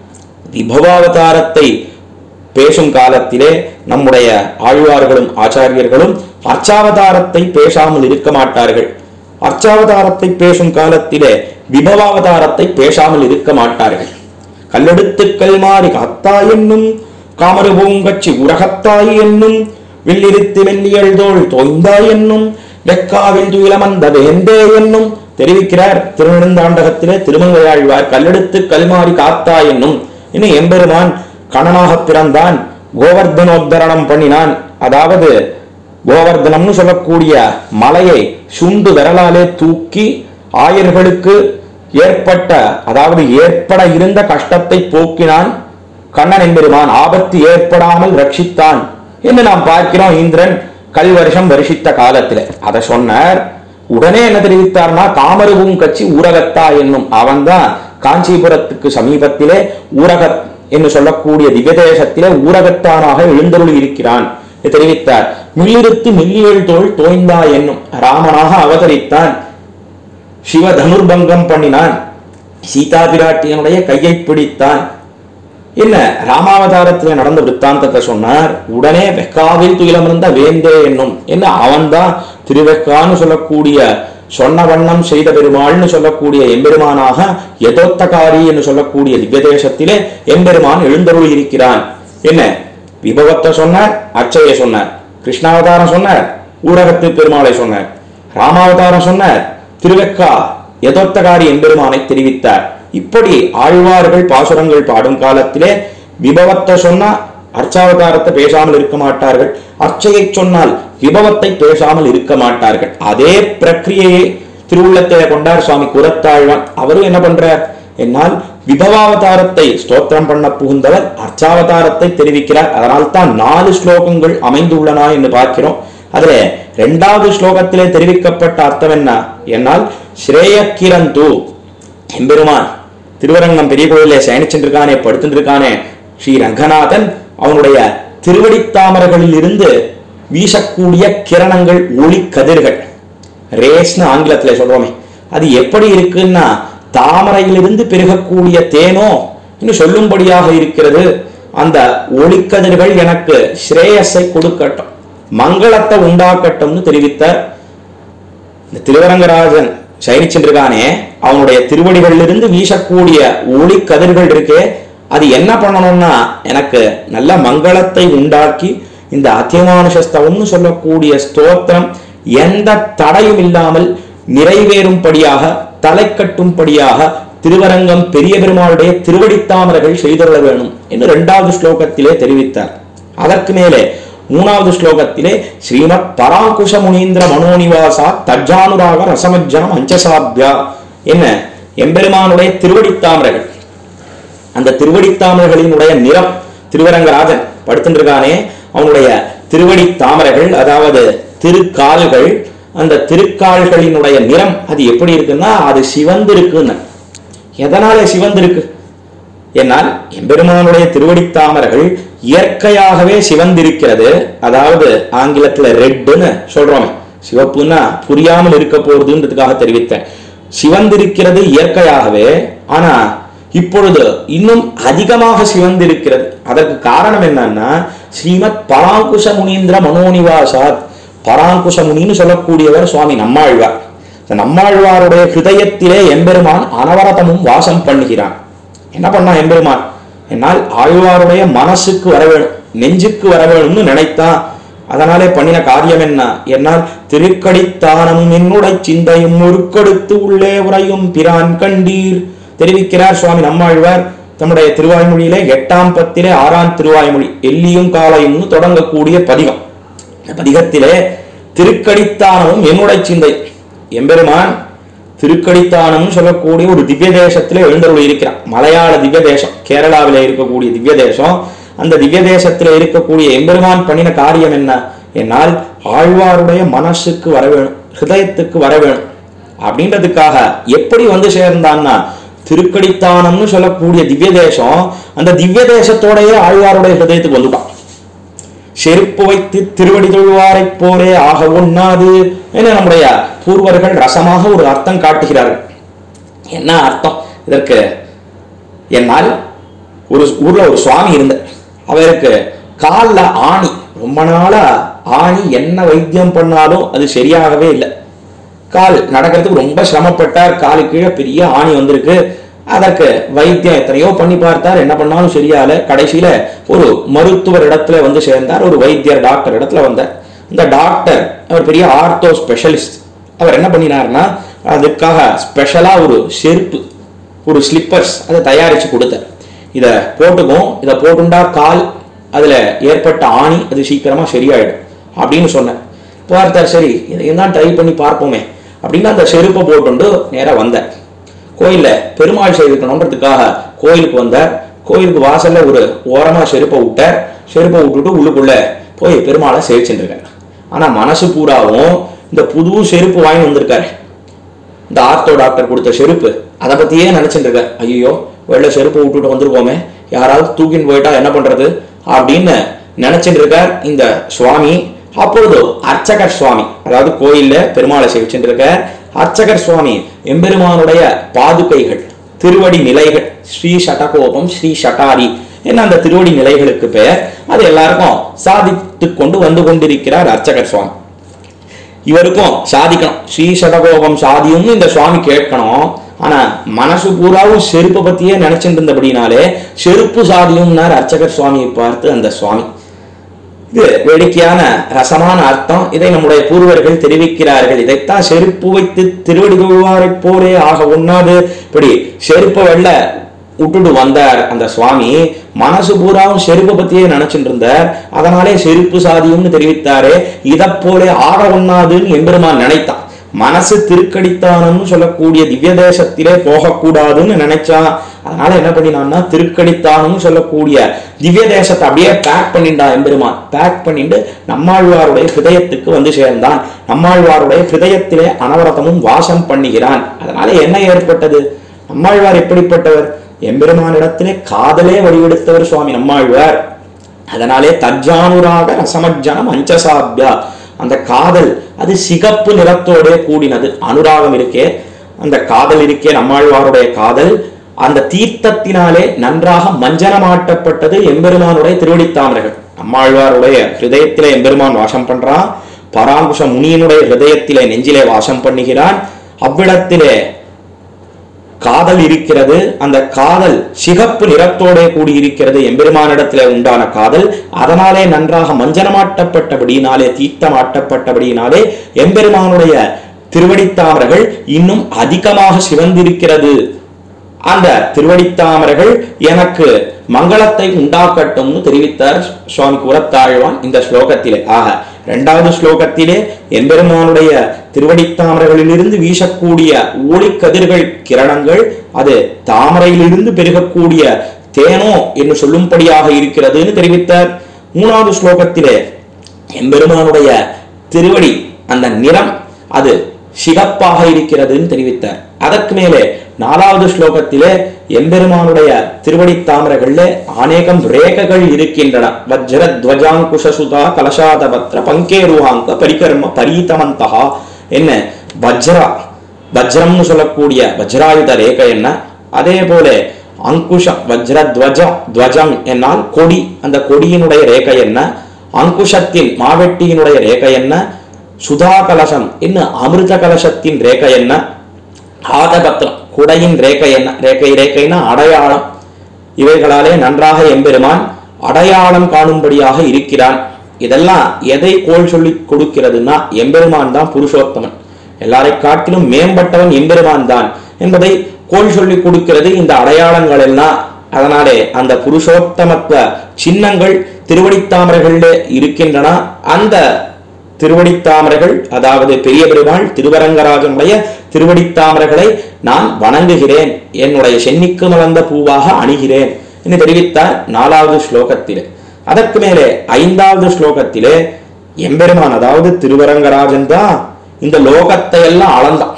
Speaker 1: விபவாவதாரத்தை பேசும் காலத்திலே நம்முடைய ஆழ்வார்களும் ஆச்சாரியர்களும் அர்ச்சாவதாரத்தை பேசாமல் இருக்க மாட்டார்கள். அர்ச்சாவதாரத்தை பேசும் காலத்திலே விபவாவதாரத்தை பேசாமல் இருக்க மாட்டார்கள். கல்லெடுத்து கல்மாறி காத்தா என்னும் காமரு பூங்கச்சி உரகத்தாய் என்னும் வில்லிருத்து வெள்ளியல்தோள் தோய்ந்தாய் என்னும் வெக்காவில் துயிலமந்த வேந்தே என்னும் தெரிவிக்கிறார் திருநெடுந்தாண்டகத்திலே திருமங்கையாழ்வார். கல்லெடுத்து கல்மாறி காத்தா என்னும் இன்னும் எம்பெருமான் கண்ணனாக பிறந்தான், கோவர்தனோத்தரணம் பண்ணினான். அதாவது கோவர்தனம்னு சொல்லக்கூடிய மலையை சுண்டு விரலாலே தூக்கி ஆயர்களுக்கு ஏற்பட்ட, அதாவது ஏற்பட இருந்த கஷ்டத்தை போக்கினான் கண்ணன் எம்பெருமான். ஆபத்து ஏற்படாமல் ரட்சித்தான் என்று நாம் பார்க்கிறோம். இந்திரன் கல் வருஷம் வருஷித்த காலத்தில் அதை சொன்னார். உடனே என்ன தெரிவித்தார்னா, காமருவும் கட்சி ஊரகத்தா என்னும் அவன் தான் காஞ்சிபுரத்துக்கு சமீபத்திலே ஊரகத் என்று சொல்லக்கூடிய திவ்யதேசத்திலே ஊரகத்தானாக எழுந்தருளி இருக்கிறான் தெரிவித்தார். மில்லிருத்து மில்லியல் தோல் தோய்ந்தா என்னும் ராமனாக அவதரித்தான். சிவ தனுர்பங்கம் பண்ணினான். சீதா பிராட்டியனுடைய கையை பிடித்தான். என்ன ராமாவதாரத்திலே நடந்த விற்த்தாந்தத்தை சொன்னார். உடனே வெக்காவில் துயிலமிருந்த வேந்தே என்னும் என்ன அவன்தான் திருவெக்கான்னு சொல்லக்கூடிய சொன்ன வண்ணம் செய்த பெருமாள்னு சொல்லக்கூடிய எம்பெருமானாக யதோத்தகாரி என்று சொல்லக்கூடிய திவ்யதேசத்திலே எம்பெருமான் எழுந்தருளி இருக்கிறான். என்ன விபவத்தை சொன்னார், அர்ச்சையை சொன்னார், கிருஷ்ணாவதாரம் சொன்னார், ஊரகத்து பெருமாளை சொன்னார், ராமாவதாரம் சொன்னார், திருவெக்கா யதோத்தகாரி எம்பெருமானை தெரிவித்தார். இப்படி ஆழ்வார்கள் பாசுரங்கள் பாடும் காலத்திலே விபவத்தை சொன்னா அர்ச்சாவதாரத்தை பேசாமல் இருக்க மாட்டார்கள், அர்ச்சையை சொன்னால் விபவத்தை பேசாமல் இருக்க மாட்டார்கள். அதே பிரக்கிரியையை திருவுள்ளத்தை கொண்டார் சுவாமி கூரத்தாழ்வான். அவரும் என்ன பண்றார் என்னால் விபவாவதாரத்தை ஸ்தோத்திரம் பண்ண புகுந்தவர் அர்ச்சாவதாரத்தை தெரிவிக்கிறார். அதனால் தான் நாலு ஸ்லோகங்கள் அமைந்துள்ளன என்று பார்க்கிறோம். அதுல இரண்டாவது ஸ்லோகத்திலே தெரிவிக்கப்பட்ட அர்த்தம் என்ன என்னால் ஸ்ரேயக்கிரந்து எம்பெருமான் திருவரங்கம் பெரிய கோயிலே சயனிச்சென்றிருக்கானே படுத்துருக்கானே ஸ்ரீ ரங்கநாதன் அவனுடைய திருவடித்தாமரைகளில் இருந்து வீசக்கூடிய கிரணங்கள் ஒளி கதிர்கள் ரேஸ்னு ஆங்கிலத்தில் சொல்றோமே, அது எப்படி இருக்குன்னா தாமரையிலிருந்து பெருகக்கூடிய தேனோ இன்னும் சொல்லும்படியாக இருக்கிறது. அந்த ஒளிக்கதிர்கள் எனக்கு ஸ்ரேயஸை கொடுக்கட்டும், மங்களத்தை உண்டாக்கட்டும்னு தெரிவித்தார். இந்த திருவரங்கராஜன் சயனிச்சென்றிருக்கானே அவனுடைய திருவடிகளிலிருந்து வீசக்கூடிய ஒளி கதிர்கள் இருக்கே, அது என்ன பண்ணணும்னா எனக்கு நல்ல மங்களத்தை உண்டாக்கி இந்த அத்தியமானுஷஸ்தவம்னு சொல்லக்கூடிய ஸ்தோத்திரம் எந்த தடையும் இல்லாமல் நிறைவேறும்படியாக தலை கட்டும்படியாக திருவரங்கம் பெரிய பெருமாளுடைய திருவடித்தாமரைகள் செய்துள்ள வேணும் என்று இரண்டாவது ஸ்லோகத்திலே தெரிவித்தார். அதற்கு மேலே மூணாவது ஸ்லோகத்திலே ஸ்ரீமத் பராங்குஷ முனீந்திர மனோனிவாசா தஜ்ஜானுராக ரசமஜ்ஜனம் அஞ்சசாபியா என்ன எம்பெருமானுடைய திருவடித்தாமரைகள், அந்த திருவடித்தாமரைகளினுடைய நிறம் திருவரங்கராஜன் படுத்துருக்கானே அவனுடைய திருவடி தாமரைகள் அதாவது திருக்கால்கள், அந்த திருக்கால்களினுடைய நிறம் அது எப்படி இருக்குன்னா அது சிவந்து இருக்குன்னு. எதனால சிவந்து இருக்கு என்னால் எம்பெருமானுடைய திருவடி தாமரைகள் இயற்கையாகவே சிவந்திருக்கிறது. அதாவது ஆங்கிலத்துல ரெட்டுன்னு சொல்றோமே, சிவப்புன்னா புரியாமல் இருக்க போறதுன்றதுக்காக தெரிவித்தேன். சிவந்திருக்கிறது இயற்கையாகவே, ஆனா இப்பொழுது இன்னும் அதிகமாக சிவந்திருக்கிறது. அதற்கு காரணம் என்னன்னா ஸ்ரீமத் பராங்குஷ முனீந்திர மனோனிவாசாத், பராங்குஷ முனின்னு சொல்லக்கூடியவர் சுவாமி நம்மாழ்வார். நம்மாழ்வாருடைய ஹிருதயத்திலே எம்பெருமான் அனவரதமும் வாசம் பண்ணுகிறான். என்ன பண்ணா எம்பெருமான் என்னால் ஆழ்வாருடைய மனசுக்கு வர வேணும், நெஞ்சுக்கு வர வேணும்னு நினைத்தான். அதனாலே பண்ணின காரியம் என்ன என்னால் திருக்கடித்தானமும் என்னுடைய சிந்தையும் முறுக்கெடுத்து உள்ளே உரையும் பிரான் கண்டீர் தெரிவிக்கிறார் சுவாமி நம்மாழ்வார் தம்முடைய திருவாய்மொழியிலே எட்டாம் பத்திலே ஆறாம் திருவாய்மொழி எல்லியும் காலையும்னு தொடங்கக்கூடிய பதிகம். பதிகத்திலே திருக்கடித்தானமும் என்னுடைய சிந்தை எம்பெருமான் திருக்கடித்தானம் சொல்லக்கூடிய ஒரு திவ்ய தேசத்திலே எழுந்தருளி இருக்கிறான். மலையாள திவ்ய தேசம், கேரளாவிலே இருக்கக்கூடிய திவ்ய தேசம். அந்த திவ்ய தேசத்திலே இருக்கக்கூடிய எம்பெருமான் பண்ணின காரியம் என்ன என்னால் ஆழ்வாருடைய மனசுக்கு வர வேணும், ஹிருதயத்துக்கு வர வேணும் அப்படின்றதுக்காக எப்படி வந்து சேர்ந்தான்னா திருக்கடித்தானம்னு சொல்லக்கூடிய திவ்ய தேசம், அந்த திவ்ய தேசத்தோடைய ஆழ்வாருடைய ஹிருதயத்துக்கு வந்துட்டான். செருப்பு வைத்து திருவடி தொழுவாரை போலே ஆக ஒண்ணாது என நம்முடைய பூர்வர்கள் ரசமாக ஒரு அர்த்தம் காட்டுகிறார்கள். என்ன அர்த்தம் இதற்கு என்னால் ஒரு ஊர்ல ஒரு சுவாமி இருந்த, அவருக்கு காலில் ஆணி, ரொம்ப நாளா ஆணி என்ன வைத்தியம் பண்ணாலும் அது சரியாகவே இல்லை. கால் நடக்கிறதுக்கு ரொம்ப சிரமப்பட்டார், காலு கீழே பெரிய ஆணி வந்திருக்கு. அதற்கு வைத்தியம் எத்தனையோ பண்ணி பார்த்தார், என்ன பண்ணாலும் சரியால. கடைசியில ஒரு மருத்துவர் இடத்துல வந்து சேர்ந்தார், ஒரு வைத்தியர் டாக்டர் இடத்துல வந்தார். இந்த டாக்டர் அவர் பெரிய ஆர்த்தோ ஸ்பெஷலிஸ்ட். அவர் என்ன பண்ணினார்னா அதுக்காக ஸ்பெஷலா ஒரு செருப்பு, ஒரு ஸ்லிப்பர்ஸ் அதை தயாரிச்சு கொடுத்தார். இதை போட்டுக்கும், இதை போட்டுண்டா கால் அதுல ஏற்பட்ட ஆணி அது சீக்கிரமா சரியாயிடும் அப்படின்னு சொன்னேன். பார்த்தார், சரி இதையும் தான் ட்ரை பண்ணி பார்ப்போமே அப்படின்னு அந்த செருப்பை போட்டுண்டு நேராக வந்தார். கோயிலில் பெருமாள் செய்திருக்கணுன்றதுக்காக கோயிலுக்கு வந்தார். கோயிலுக்கு வாசல்ல ஒரு ஓரமாக செருப்பை விட்டார். செருப்பை விட்டுட்டு உள்ளுக்குள்ள போய் பெருமாளை சேவிச்சுருக்கார். ஆனால் மனசு பூராவும் இந்த புது செருப்பு வாங்கி வந்திருக்காரு, இந்த ஆர்த்தோ டாக்டர் கொடுத்த செருப்பு, அதை பத்தியே நினைச்சிட்டு இருக்க. ஐயோ வெள்ள செருப்பு விட்டுட்டு வந்திருக்கோமே, யாராவது தூக்கின்னு போயிட்டா என்ன பண்றது அப்படின்னு நினைச்சிட்டு இருக்கார் இந்த சுவாமி. அப்பொழுது அர்ச்சகர் சுவாமி, அதாவது கோயில்ல பெருமாளை சேவிச்சுட்டு இருக்க அர்ச்சகர் சுவாமி எம்பெருமானுடைய பாதுகைகள், திருவடி நிலைகள், ஸ்ரீ சடகோபம், ஸ்ரீ சட்டாரி என்ன அந்த திருவடி நிலைகளுக்கு பெயர், அது எல்லாருக்கும் சாதித்து கொண்டு வந்து கொண்டிருக்கிறார் அர்ச்சகர் சுவாமி. இவருக்கும் சாதிக்கணும், ஸ்ரீ சடகோபம் சாதியும் இந்த சுவாமி கேட்கணும். ஆனா மனசு பூராவும் செருப்பை பத்தியே நினைச்சிட்டு இருந்தபடினாலே செருப்பு சாதியும்னார் அர்ச்சகர் சுவாமியை பார்த்து அந்த சுவாமி. இது வேடிக்கையான ரசமான அர்த்தம். இதை நம்முடைய பூர்வர்கள் தெரிவிக்கிறார்கள். இதைத்தான் செருப்பு வைத்து திருவடி கொள்வாரை போலே ஆக ஒண்ணாது, இப்படி செருப்பை வெள்ள விட்டுட்டு வந்தார் அந்த சுவாமி. மனசு பூராவும் செருப்பை பத்தியே நினைச்சிட்டு இருந்தார், அதனாலே செருப்பு சாதியும்னு தெரிவித்தாரே. இதை போலே ஆக ஒண்ணாதுன்னு எம்பெருமான் நினைத்தான். மனசு திருக்கடித்தானம்னு சொல்லக்கூடிய திவ்ய தேசத்திலே போகக்கூடாதுன்னு நினைச்சான். அதனால என்ன பண்ணினான்னா திருக்கடித்தானம்னு சொல்லக்கூடிய திவ்ய தேசத்தை அப்படியே பேக் பண்ணிட்டான் எம்பெருமான். பேக் பண்ணிட்டு நம்மாழ்வாருடைய ஹிருதயத்துக்கு வந்து சேர்ந்தான். நம்மாழ்வாருடைய ஹிருதயத்திலே அனவரதமும் வாசம் பண்ணுகிறான். அதனால என்ன ஏற்பட்டது? நம்மாழ்வார் எப்படிப்பட்டவர்? எம்பெருமானிடத்திலே காதலே வடிவெடுத்தவர் சுவாமி நம்மாழ்வார். அதனாலே தஜ்ஜானுராக ரசமஜ்ஜனம் அஞ்சசாப்யா, அந்த காதல் அது சிகப்பு நிறத்தோட கூடினது. அனுராகம் இருக்கே, அந்த காதல் இருக்கே நம்மாழ்வாருடைய காதல், அந்த தீர்த்தத்தினாலே நன்றாக மஞ்சனமாட்டப்பட்டது எம்பெருமானுடைய திருவடித்தாமரைகள். நம்மாழ்வாருடைய ஹிருதயத்திலே எம்பெருமான் வாசம் பண்றான், பராங்குஷ முனியினுடைய ஹிருதயத்திலே நெஞ்சிலே வாசம் பண்ணுகிறான். அவ்விடத்திலே காதல் இருக்கிறது. அந்த காதல் சிகப்பு நிறத்தோட கூடி இருக்கிறது, எம்பெருமானிடத்திலே உண்டான காதல். அதனாலே நன்றாக மஞ்சனமாட்டப்பட்டபடினாலே, தீர்த்தமாட்டப்பட்டபடினாலே எம்பெருமானுடைய திருவடித்தாமரைகள் இன்னும் அதிகமாக சிவந்திருக்கிறது. அந்த திருவடித்தாமரைகள் எனக்கு மங்களத்தை உண்டாக்கட்டும்னு தெரிவித்தார் சுவாமி கூரத்தாழ்வான் இந்த ஸ்லோகத்திலே. ஆக இரண்டாவது ஸ்லோகத்திலே எம்பெருமானுடைய திருவடித்தாமரைகளிலிருந்து வீசக்கூடிய ஒளி கதிர்கள், கிரணங்கள், அது தாமரையிலிருந்து பெருகக்கூடிய தேனோ என்று சொல்லும்படியாக இருக்கிறதுன்னு தெரிவித்தார். மூணாவது ஸ்லோகத்திலே எம்பெருமானுடைய திருவடி அந்த நிறம் அது சிகப்பாக இருக்கிறதுன்னு தெரிவித்தார். அதற்கு மேலே நாலாவது ஸ்லோகத்திலே எம்பெருமானுடைய திருவடி தாமரைகள்ல அநேகம் ரேகைகள் இருக்கின்றன. வஜ்ர துவஜாங்குஷசுதா கலசாதபத்ர பங்கேருவாங்க பரிகர்ம பரீதமந்தகா என்ன வஜ்ரா, வஜ்ரம்னு சொல்லக்கூடிய வஜ்ராயுத ரேகை என்ன, அதே போல அங்குஷம் வஜ்ர துவஜம், துவஜம் என்னால் கொடி, அந்த கொடியினுடைய ரேகை என்ன, அங்குஷத்தின் மாவெட்டியினுடைய ரேகை என்ன, சுதா கலசம் இன்னும் அமிர்த கலசத்தின் ரேகை என்ன, ஆதபத்திரம் குடையின் ரேகை என்ன, ரேகை ரேகைனா அடையாளம். இவைகளாலே நன்றாக எம்பெருமான் அடையாளம் காணும்படியாக இருக்கிறான். இதெல்லாம் எதை கோள் சொல்லி கொடுக்கிறதுனா எம்பெருமான் தான் புருஷோத்தமன், எல்லாரை காட்டிலும் மேம்பட்டவன் எம்பெருமான் தான் என்பதை கோள் சொல்லி கொடுக்கிறது இந்த அடையாளங்கள் எல்லாம். அதனாலே அந்த புருஷோத்தமத்துவ சின்னங்கள் திருவடித்தாமரைகள்ல இருக்கின்றன. அந்த திருவடித்தாமரைகள், அதாவது பெரிய பெருமாள் திருவரங்கராஜனுடைய திருவடித்தாமரைகளை நான் வணங்குகிறேன், என்னுடைய சென்னிக்கு மலர்ந்த பூவாக அணிகிறேன் என்று தெரிவித்தார் நாலாவது ஸ்லோகத்திலே. அதற்கு மேலே ஐந்தாவது ஸ்லோகத்திலே எம்பெருமான், அதாவது திருவரங்கராஜன் தான் இந்த லோகத்தை எல்லாம் அளந்தான்.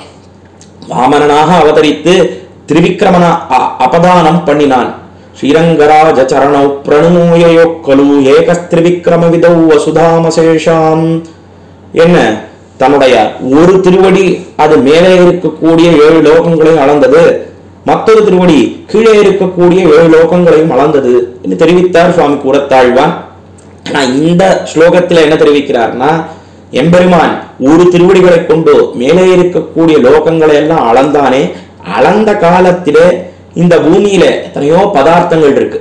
Speaker 1: வாமனனாக அவதரித்து திரிவிக்ரமன அபதானம் பண்ணினான். ஸ்ரீரங்கராஜ சரணௌ பிரணூயோ கலு ஏகஸ்திரிவிக்ரம விதௌ வசுதாமசேஷாம் என்ன, தன்னுடைய ஒரு திருவடி அது மேலே இருக்கக்கூடிய ஏழு லோகங்களையும் அளந்தது, மற்றொரு திருவடி கீழே இருக்கக்கூடிய ஏழு லோகங்களையும் அளந்தது என்று தெரிவித்தார் சுவாமி கூரத்தாழ்வான். ஆனா இந்த ஸ்லோகத்துல என்ன தெரிவிக்கிறார்னா, எம்பெருமான் ஒரு திருவடிகளை கொண்டு மேலே இருக்கக்கூடிய லோகங்களை எல்லாம் அளந்தானே, அளந்த காலத்திலே இந்த பூமியில எத்தனையோ பதார்த்தங்கள் இருக்கு,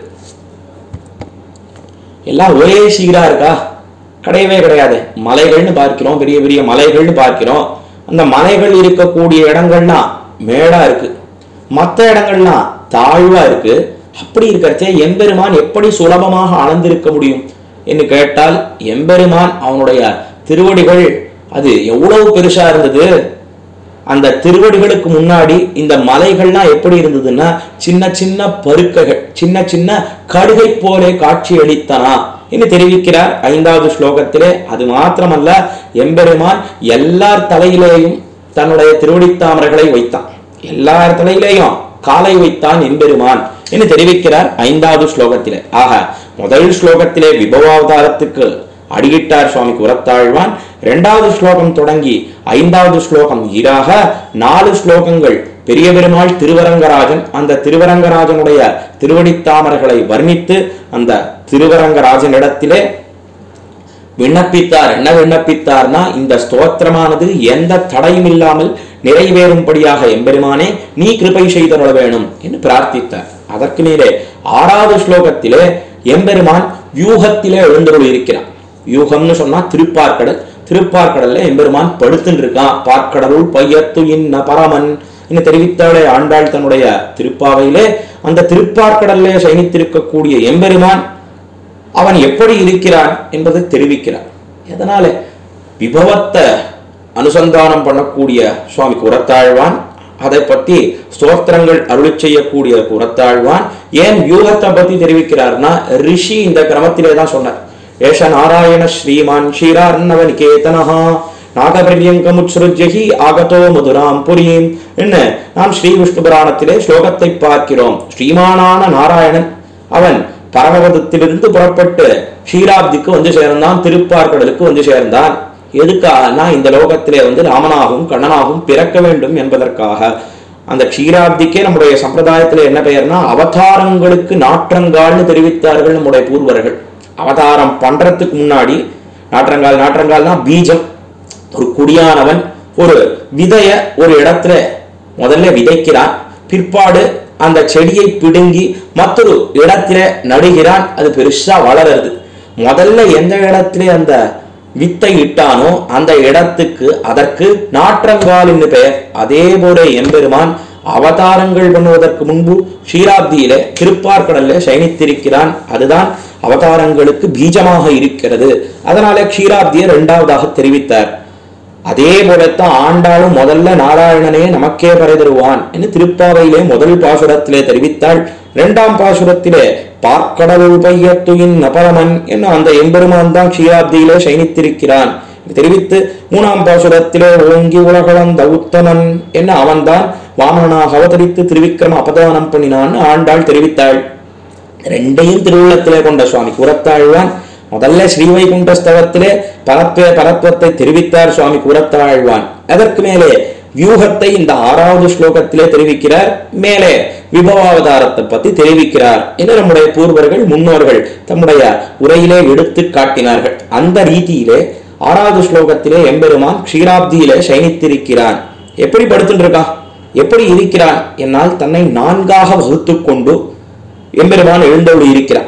Speaker 1: எல்லாம் ஒரே சீரா இருக்கா? கிடையவே கிடையாது. மலைகள்னு பார்க்கிறோம், பெரிய பெரிய மலைகள்னு பார்க்கிறோம். அந்த மலைகள் இருக்கக்கூடிய இடங்கள்லாம் மேடா இருக்கு, மற்ற இடங்கள்லாம் தாழ்வா இருக்கு. அப்படி இருக்கிறச்சே எம்பெருமான் எப்படி சுலபமாக அளந்திருக்க முடியும் என்று கேட்டால், எம்பெருமான் அவனுடைய திருவடிகள் அது எவ்வளவு பெருசா இருந்தது. அந்த திருவடிகளுக்கு முன்னாடி இந்த மலைகள்லாம் எப்படி இருந்ததுன்னா சின்ன சின்ன பருக்கைகள், சின்ன சின்ன கடுகை போலே காட்சி அளித்தனா என்று தெரிவிக்கிறார் ஐந்தாவது ஸ்லோகத்திலே. அது மாத்திரமல்ல, எம்பெருமான் எல்லார் தலையிலேயும் தன்னுடைய திருவடித்தாமரைகளை வைத்தான். எல்லார் தலையிலேயும் காலை வைத்தான் எம்பெருமான் என்று தெரிவிக்கிறார் ஐந்தாவது ஸ்லோகத்திலே. ஆக முதல் ஸ்லோகத்திலே விபவாவதாரத்துக்கு அடியிட்டார் சுவாமி கூரத்தாழ்வான். இரண்டாவது ஸ்லோகம் தொடங்கி ஐந்தாவது ஸ்லோகம் ஈராக நாலு ஸ்லோகங்கள் பெரிய பெருமாள் திருவரங்கராஜன், அந்த திருவரங்கராஜனுடைய திருவடித்தாமரைகளை வர்ணித்து அந்த திருவரங்கராஜனிடத்திலே விண்ணப்பித்தார். என்ன விண்ணப்பித்தார்னா, இந்த ஸ்தோத்திரமானது எந்த தடையும் இல்லாமல் நிறைவேறும்படியாக எம்பெருமானே நீ கிருபை செய்தருள வேணும் என்று பிரார்த்தித்தார். அதற்கு மேலே ஆறாவது ஸ்லோகத்திலே எம்பெருமான் வியூகத்திலே எழுந்தருள் இருக்கிறான். வியூகம்னு சொன்னா திருப்பார்கடல். திருப்பார்கடல்ல எம்பெருமான் படுத்துன்னு இருக்கான். பார்க்கடலுள் பையத்து இன்ன பரமன் என்று தெரிவித்தாலே ஆண்டாள் தன்னுடைய திருப்பாவையிலே. அந்த திருப்பார்கடல்லே சயனித்திருக்கக்கூடிய எம்பெருமான் அவன் எப்படி இருக்கிறான் என்பதை தெரிவிக்கிறான். எதனால விபவத்தை அனுசந்தானம் பண்ணக்கூடிய சுவாமி கூரத்தாழ்வான், அதை பத்தி ஸ்தோத்திரங்கள் அருளி செய்யக்கூடிய கூரத்தாழ்வான் ஏன் வியூகத்தை பத்தி தெரிவிக்கிறார்னா, ரிஷி இந்த கிரமத்திலே தான் சொன்னார். ஏஷ நாராயண ஸ்ரீமான் ஷீரார்ணவ நிகேதனஹா நாகபிரியங்கமுத்ஸ்ருஜ்யஹி ஆகதோ மதுராம் புரீம் என்ன நாம் ஸ்ரீ விஷ்ணு புராணத்திலே ஸ்லோகத்தை பார்க்கிறோம். ஸ்ரீமானான நாராயணன் அவன் பரமபதத்திலிருந்து புறப்பட்டு ஷீராப்திக்கு வந்து சேர்ந்தான், திருப்பார்கடலுக்கு வந்து சேர்ந்தான். எதுக்காகனா, இந்த லோகத்திலே வந்து ராமனாகவும் கண்ணனாகவும் பிறக்க வேண்டும் என்பதற்காக. அந்த க்ஷீராப்திக்கே நம்முடைய சம்பிரதாயத்துல என்ன பெயர்னா, அவதாரங்களுக்கு நாற்றங்கால்னு தெரிவித்தார்கள் நம்முடைய பூர்வர்கள். அவதாரம் பண்றதுக்கு முன்னாடி நாற்றங்கால், நாற்றங்கால்னா பீஜம். ஒரு குடியானவன் ஒரு விதைய ஒரு இடத்துல முதல்ல விதைக்கிறான், பிற்பாடு அந்த செடியை பிடுங்கி மற்றொரு இடத்துல நடுகிறான், அது பெருசா வளருது. முதல்ல எந்த இடத்துல அந்த வித்தை இட்டானோ அந்த இடத்துக்கு அதற்கு நாற்றங்கால் என்று பெயர். அதே போல எம்பெருமான் அவதாரங்கள் பண்ணுவதற்கு முன்பு க்ஷீராப்தியிலே திருப்பார்கடல்ல சயனித்திருக்கிறான். அதுதான் அவதாரங்களுக்கு பீஜமாக இருக்கிறது. அதனால க்ஷீராப்தியை இரண்டாவதாக தெரிவித்தார். அதே போலத்தான் ஆண்டாளும் முதல்ல நாராயணனே நமக்கே பறை தருவான் என்று திருப்பாவையிலே முதல் பாசுரத்திலே தெரிவித்தாள். இரண்டாம் பாசுரத்திலே பார்க்கடலுள் பையத்துயின் நபரமன் என்ன அந்த எம்பெருமான் தான் க்ஷீராப்தியிலே சயனித்திருக்கிறான் தெரிவித்து, மூணாம் பாசுரத்திலே ஓங்கி உலகளந்த உத்தமன் என்ன அவன்தான் வாமனாக அவதரித்து திருவிக்கிரம அபதானம் பண்ணினான் ஆண்டாள் தெரிவித்தாள். ரெண்டையும் திருவுள்ளத்திலே கொண்ட சுவாமி கூரத்தாழ்வான் முதல்ல ஸ்ரீவைகுண்ட ஸ்தவத்திலே பரத்வ பரத்வத்தை தெரிவித்தார் சுவாமி கூரத்தாழ்வான். அதற்கு மேலே வியூகத்தை இந்த ஆறாவது ஸ்லோகத்திலே தெரிவிக்கிறார். மேலே விபவாவதாரத்தை பத்தி தெரிவிக்கிறார் என்று நம்முடைய பூர்வர்கள் முன்னோர்கள் தம்முடைய உரையிலே எடுத்து காட்டினார்கள். அந்த ரீதியிலே ஆறாவது ஸ்லோகத்திலே எம்பெருமான் க்ஷீராப்தியிலே சயனித்திருக்கிறான். எப்படி படுத்துட்டு இருக்கான், எப்படி இருக்கிறான் என்னால் தன்னை நான்காக வகுத்து கொண்டு எம்பெருமான் எழுந்தோடு இருக்கிறான்.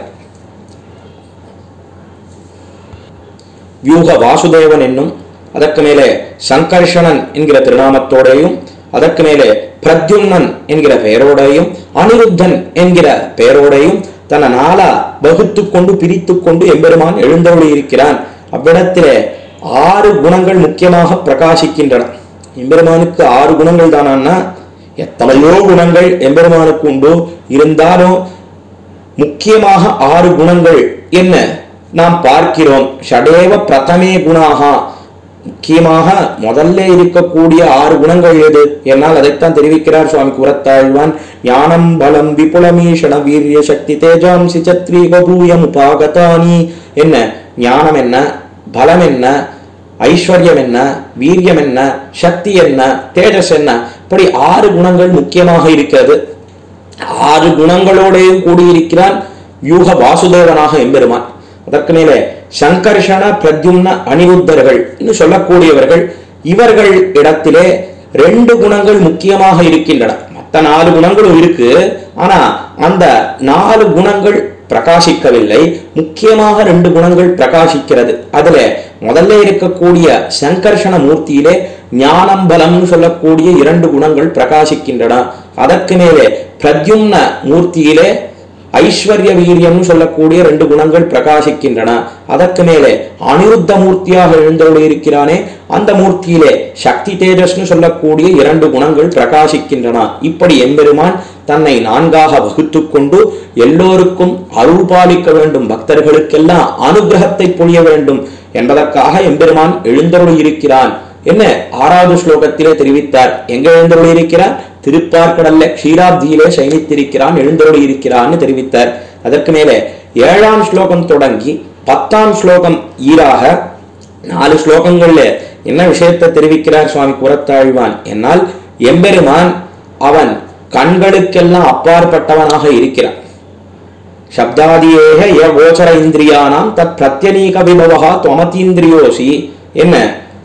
Speaker 1: வியூக வாசுதேவன் என்னும், அதற்கு மேலே சங்கர்ஷணன் என்கிற திருநாமத்தோடையும், அதற்கு மேலே பிரத்யும்னன் என்கிற பெயரோடையும், அனிருத்தன் என்கிற பெயரோடையும் தன்னை நாளா வகுத்து கொண்டு பிரித்து கொண்டு எம்பெருமான் எழுந்தோடு இருக்கிறான். அவ்விடத்திலே ஆறு குணங்கள் முக்கியமாக பிரகாசிக்கின்றன. எம்பெருமானுக்கு ஆறு குணங்கள் தானா, எத்தனையோ குணங்கள் எம்பெருமானுக்கு உண்டு. இருந்தாலும் முக்கியமாக ஆறு குணங்கள் என்ன நாம் பார்க்கிறோம். ஷடேவ பிரதமே குணாக, முக்கியமாக முதல்ல இருக்கக்கூடிய ஆறு குணங்கள் எது என்னால் அதைத்தான் தெரிவிக்கிறார் சுவாமி கூரத்தாழ்வான். ஞானம் பலம் விபுலமீஷண வீரிய சக்தி தேஜாம்சி சத்ரி வபூயம் உபாகதானி என்ன ஞானம் என்ன, பலம் என்ன, ஐஸ்வர்யம் என்ன, வீரியம் என்ன, சக்தி என்ன, தேஜஸ் என்ன, இப்படி ஆறு குணங்கள் முக்கியமாக இருக்கிறது. ஆறு குணங்களோடையும் கூடியிருக்கிறான் வியூக வாசுதேவனாக எம்பெருமான். அதற்கு மேலே சங்கர்ஷண பிரத்யும்ன அனிருத்தர்கள் என்று சொல்லக்கூடியவர்கள், இவர்கள் இடத்திலே ரெண்டு குணங்கள் முக்கியமாக இருக்கின்றன. மற்ற நாலு குணங்களும் இருக்கு, ஆனா அந்த நாலு குணங்கள் பிரகாசிக்கவில்லை. முக்கியமாக ரெண்டு குணங்கள் பிரகாசிக்கிறது. அதுல முதல்ல இருக்கக்கூடிய சங்கர்ஷண மூர்த்தியிலே ஞானம் பலம்னு சொல்லக்கூடிய இரண்டு குணங்கள் பிரகாசிக்கின்றன. அதற்கு மேலே பிரத்யும்ன மூர்த்தியிலே ஐஸ்வர்ய வீரியம் சொல்லக்கூடிய ரெண்டு குணங்கள் பிரகாசிக்கின்றன. அதற்கு மேலே அனிருத்த மூர்த்தியாக எழுந்தருளி இருக்கிறானே அந்த மூர்த்தியிலே சக்தி தேஜஸ்னு சொல்லக்கூடிய இரண்டு குணங்கள் பிரகாசிக்கின்றன. இப்படி எம்பெருமான் தன்னை நான்காக வகுத்து கொண்டு எல்லோருக்கும் அருள் பாலிக்க வேண்டும், பக்தர்களுக்கெல்லாம் அனுகிரகத்தை பொழிய வேண்டும் என்பதற்காக எம்பெருமான் எழுந்தருளி இருக்கிறான். என்ன ஆறாவது ஸ்லோகத்திலே தெரிவித்தார். எங்க எழுந்தருளி இருக்கிறார்? திருப்பார்கடல்ல க்ஷீராப்தியிலே சயனித்திருக்கிறான், எழுந்தருளி இருக்கிறான்னு தெரிவித்தார். அதற்கு மேலே ஏழாம் ஸ்லோகம் தொடங்கி பத்தாம் ஸ்லோகம் ஈராக நாலு ஸ்லோகங்கள்ல என்ன விஷயத்தை தெரிவிக்கிறார் சுவாமி கூரத்தாழ்வான் என்னால், எம்பெருமான் அவன் கண்களுக்கெல்லாம் அப்பாற்பட்டவனாக இருக்கிறான். சப்தாதியேக ய கோச்சர இந்திரியானாம் தத் பிரத்யநீக விபவஹா துவமதீந்திரியோசி. என்ன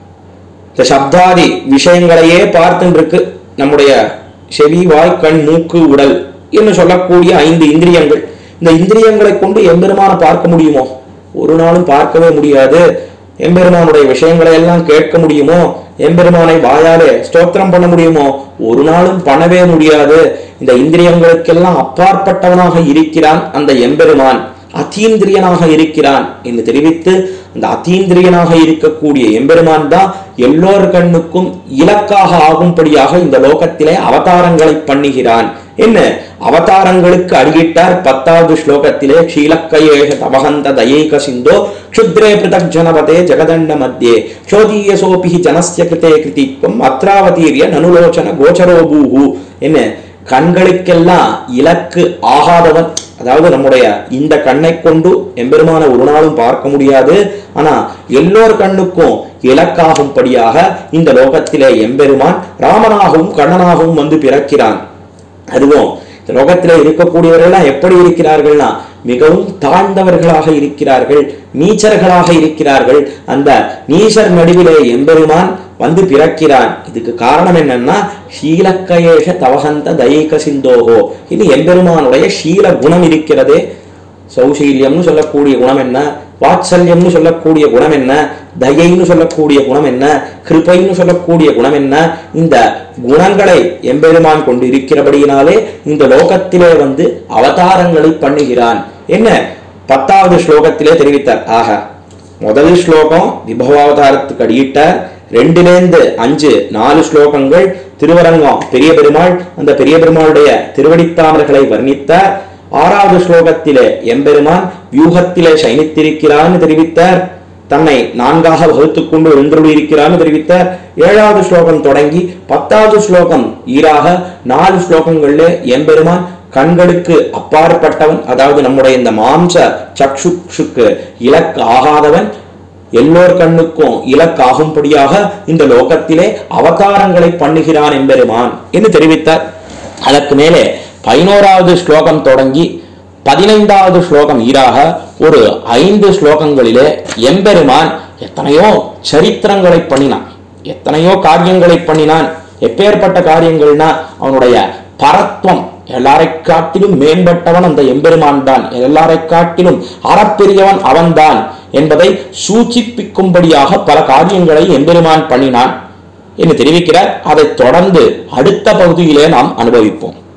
Speaker 1: இந்த சப்தாதி விஷயங்களையே பார்த்துருக்கு நம்முடைய செவி வாய் கண் மூக்கு உடல் என்று சொல்லக்கூடிய ஐந்து இந்திரியங்கள். இந்த இந்திரியங்களை கொண்டு எம்பெருமான பார்க்க முடியுமோ? ஒரு நாளும் பார்க்கவே முடியாது. எம்பெருமானுடைய விஷயங்களை எல்லாம் கேட்க முடியுமோ? எம்பெருமானை வாயாலே ஸ்தோத்திரம் பண்ண முடியுமோ? ஒரு நாளும் பண்ணவே முடியாது. இந்த இந்திரியங்களுக்கெல்லாம் அப்பாற்பட்டவனாக இருக்கிறான் அந்த எம்பெருமான், அத்தீந்திரியனாக இருக்கிறான் என்று தெரிவித்து, அந்த அத்தீந்திரியனாக இருக்கக்கூடிய எம்பெருமான் தான் எல்லோர் கண்ணுக்கும் இலக்காக ஆகும்படியாக இந்த லோகத்திலே அவதாரங்களை பண்ணுகிறான். என்ன அவதாரங்களுக்கு அடியிட்டார் பத்தாவது ஸ்லோகத்திலே. ஷீலக்கயேஷ தவஹந்த தயைக சிந்தோ க்ஷுத்ரே பிருதக் ஜனபதே ஜெகதண்ட மத்தியே சோதீயசோபி ஜனஸ்ய கிருதே கிருதித்வம் அத்ராவதீரிய நனுலோச்சன கோச்சரோபூஹு. என்ன கண்களுக்கெல்லாம் இலக்கு ஆகாதவன், அதாவது நம்முடைய இந்த கண்ணை கொண்டு எம்பெருமான ஒரு நாளும் பார்க்க முடியாது. ஆனா எல்லோர் கண்ணுக்கும் இலக்காகும்படியாக இந்த லோகத்திலே எம்பெருமான் ராமனாகவும் கண்ணனாகவும் வந்து பிறக்கிறான். அதுவும் இந்த லோகத்திலே இருக்கக்கூடியவர்கள் எப்படி இருக்கிறார்கள்னா மிகவும் தாழ்ந்தவர்களாக இருக்கிறார்கள், நீச்சர்களாக இருக்கிறார்கள். அந்த நீச்சர் நடுவிலே எம்பெருமான் வந்து பிறக்கிறான். இதுக்கு காரணம் என்னன்னா ஷீலக்கயேஷ தவஹந்த தயைக சிந்தோகோ. இது எம்பெருமானுடைய ஷீல குணம் இருக்கிறதே. சௌசீல்யம்னு சொல்லக்கூடிய குணம் என்ன, வாத்சல்யம்னு சொல்லக்கூடிய குணம் என்ன, தயைன்னு சொல்லக்கூடிய குணம் என்ன, கிருபைன்னு சொல்லக்கூடிய குணம் என்ன, இந்த குணங்களை எம்பெருமான் கொண்டு இருக்கிறபடியினாலே இந்த லோகத்திலே வந்து அவதாரங்களை பண்ணுகிறான். என்ன பத்தாவது ஸ்லோகத்திலே தெரிவித்தார். ஆக முதல் ஸ்லோகம் விபவாவதாரத்துக்கு அடியிட்ட, ரெண்டிலேந்து அஞ்சு நாலு ஸ்லோகங்கள் திருவரங்கம் பெரிய பெருமாள், அந்த பெரிய பெருமாளுடைய திருவடித்தாமர்களை வர்ணித்தார். ஆறாவது ஸ்லோகத்திலே எம்பெருமான் வியூகத்திலே சயனித்திருக்கிறான்னு தெரிவித்தார், தன்னை நான்காக வகுத்துக் கொண்டு எழுந்தருளி இருக்கிறான்னு தெரிவித்தார். ஏழாவது ஸ்லோகம் தொடங்கி பத்தாவது ஸ்லோகம் ஈராக நாலு ஸ்லோகங்கள்ல எம்பெருமான் கண்களுக்கு அப்பாற்பட்டவன், அதாவது நம்முடைய இந்த மாம்ச சக்ஷுக்கு இலக்கு ஆகாதவன், எல்லோர் கண்ணுக்கும் இலக்காகும்படியாக இந்த லோகத்திலே அவதாரங்களை பண்ணுகிறான் எம்பெருமான் என்று தெரிவித்தார். அதற்கு மேலே பதினோராவது ஸ்லோகம் தொடங்கி பதினைந்தாவது ஸ்லோகம் ஈராக ஒரு ஐந்து ஸ்லோகங்களிலே எம்பெருமான் எத்தனையோ சரித்திரங்களை பண்ணினான், எத்தனையோ காரியங்களை பண்ணினான். எப்பேற்பட்ட காரியங்கள்னா அவனுடைய பரத்வம், எல்லாரை காட்டிலும் மேம்பட்டவன் அந்த எம்பெருமான் தான், எல்லாரை காட்டிலும் அறப்பெரியவன் அவன்தான் என்பதை சூச்சிப்பிக்கும்படியாக பல காரியங்களை எம்பெருமான் பண்ணினான் என்று தெரிவிக்கிறார். அதை தொடர்ந்து அடுத்த பகுதியிலே நாம் அனுபவிப்போம்.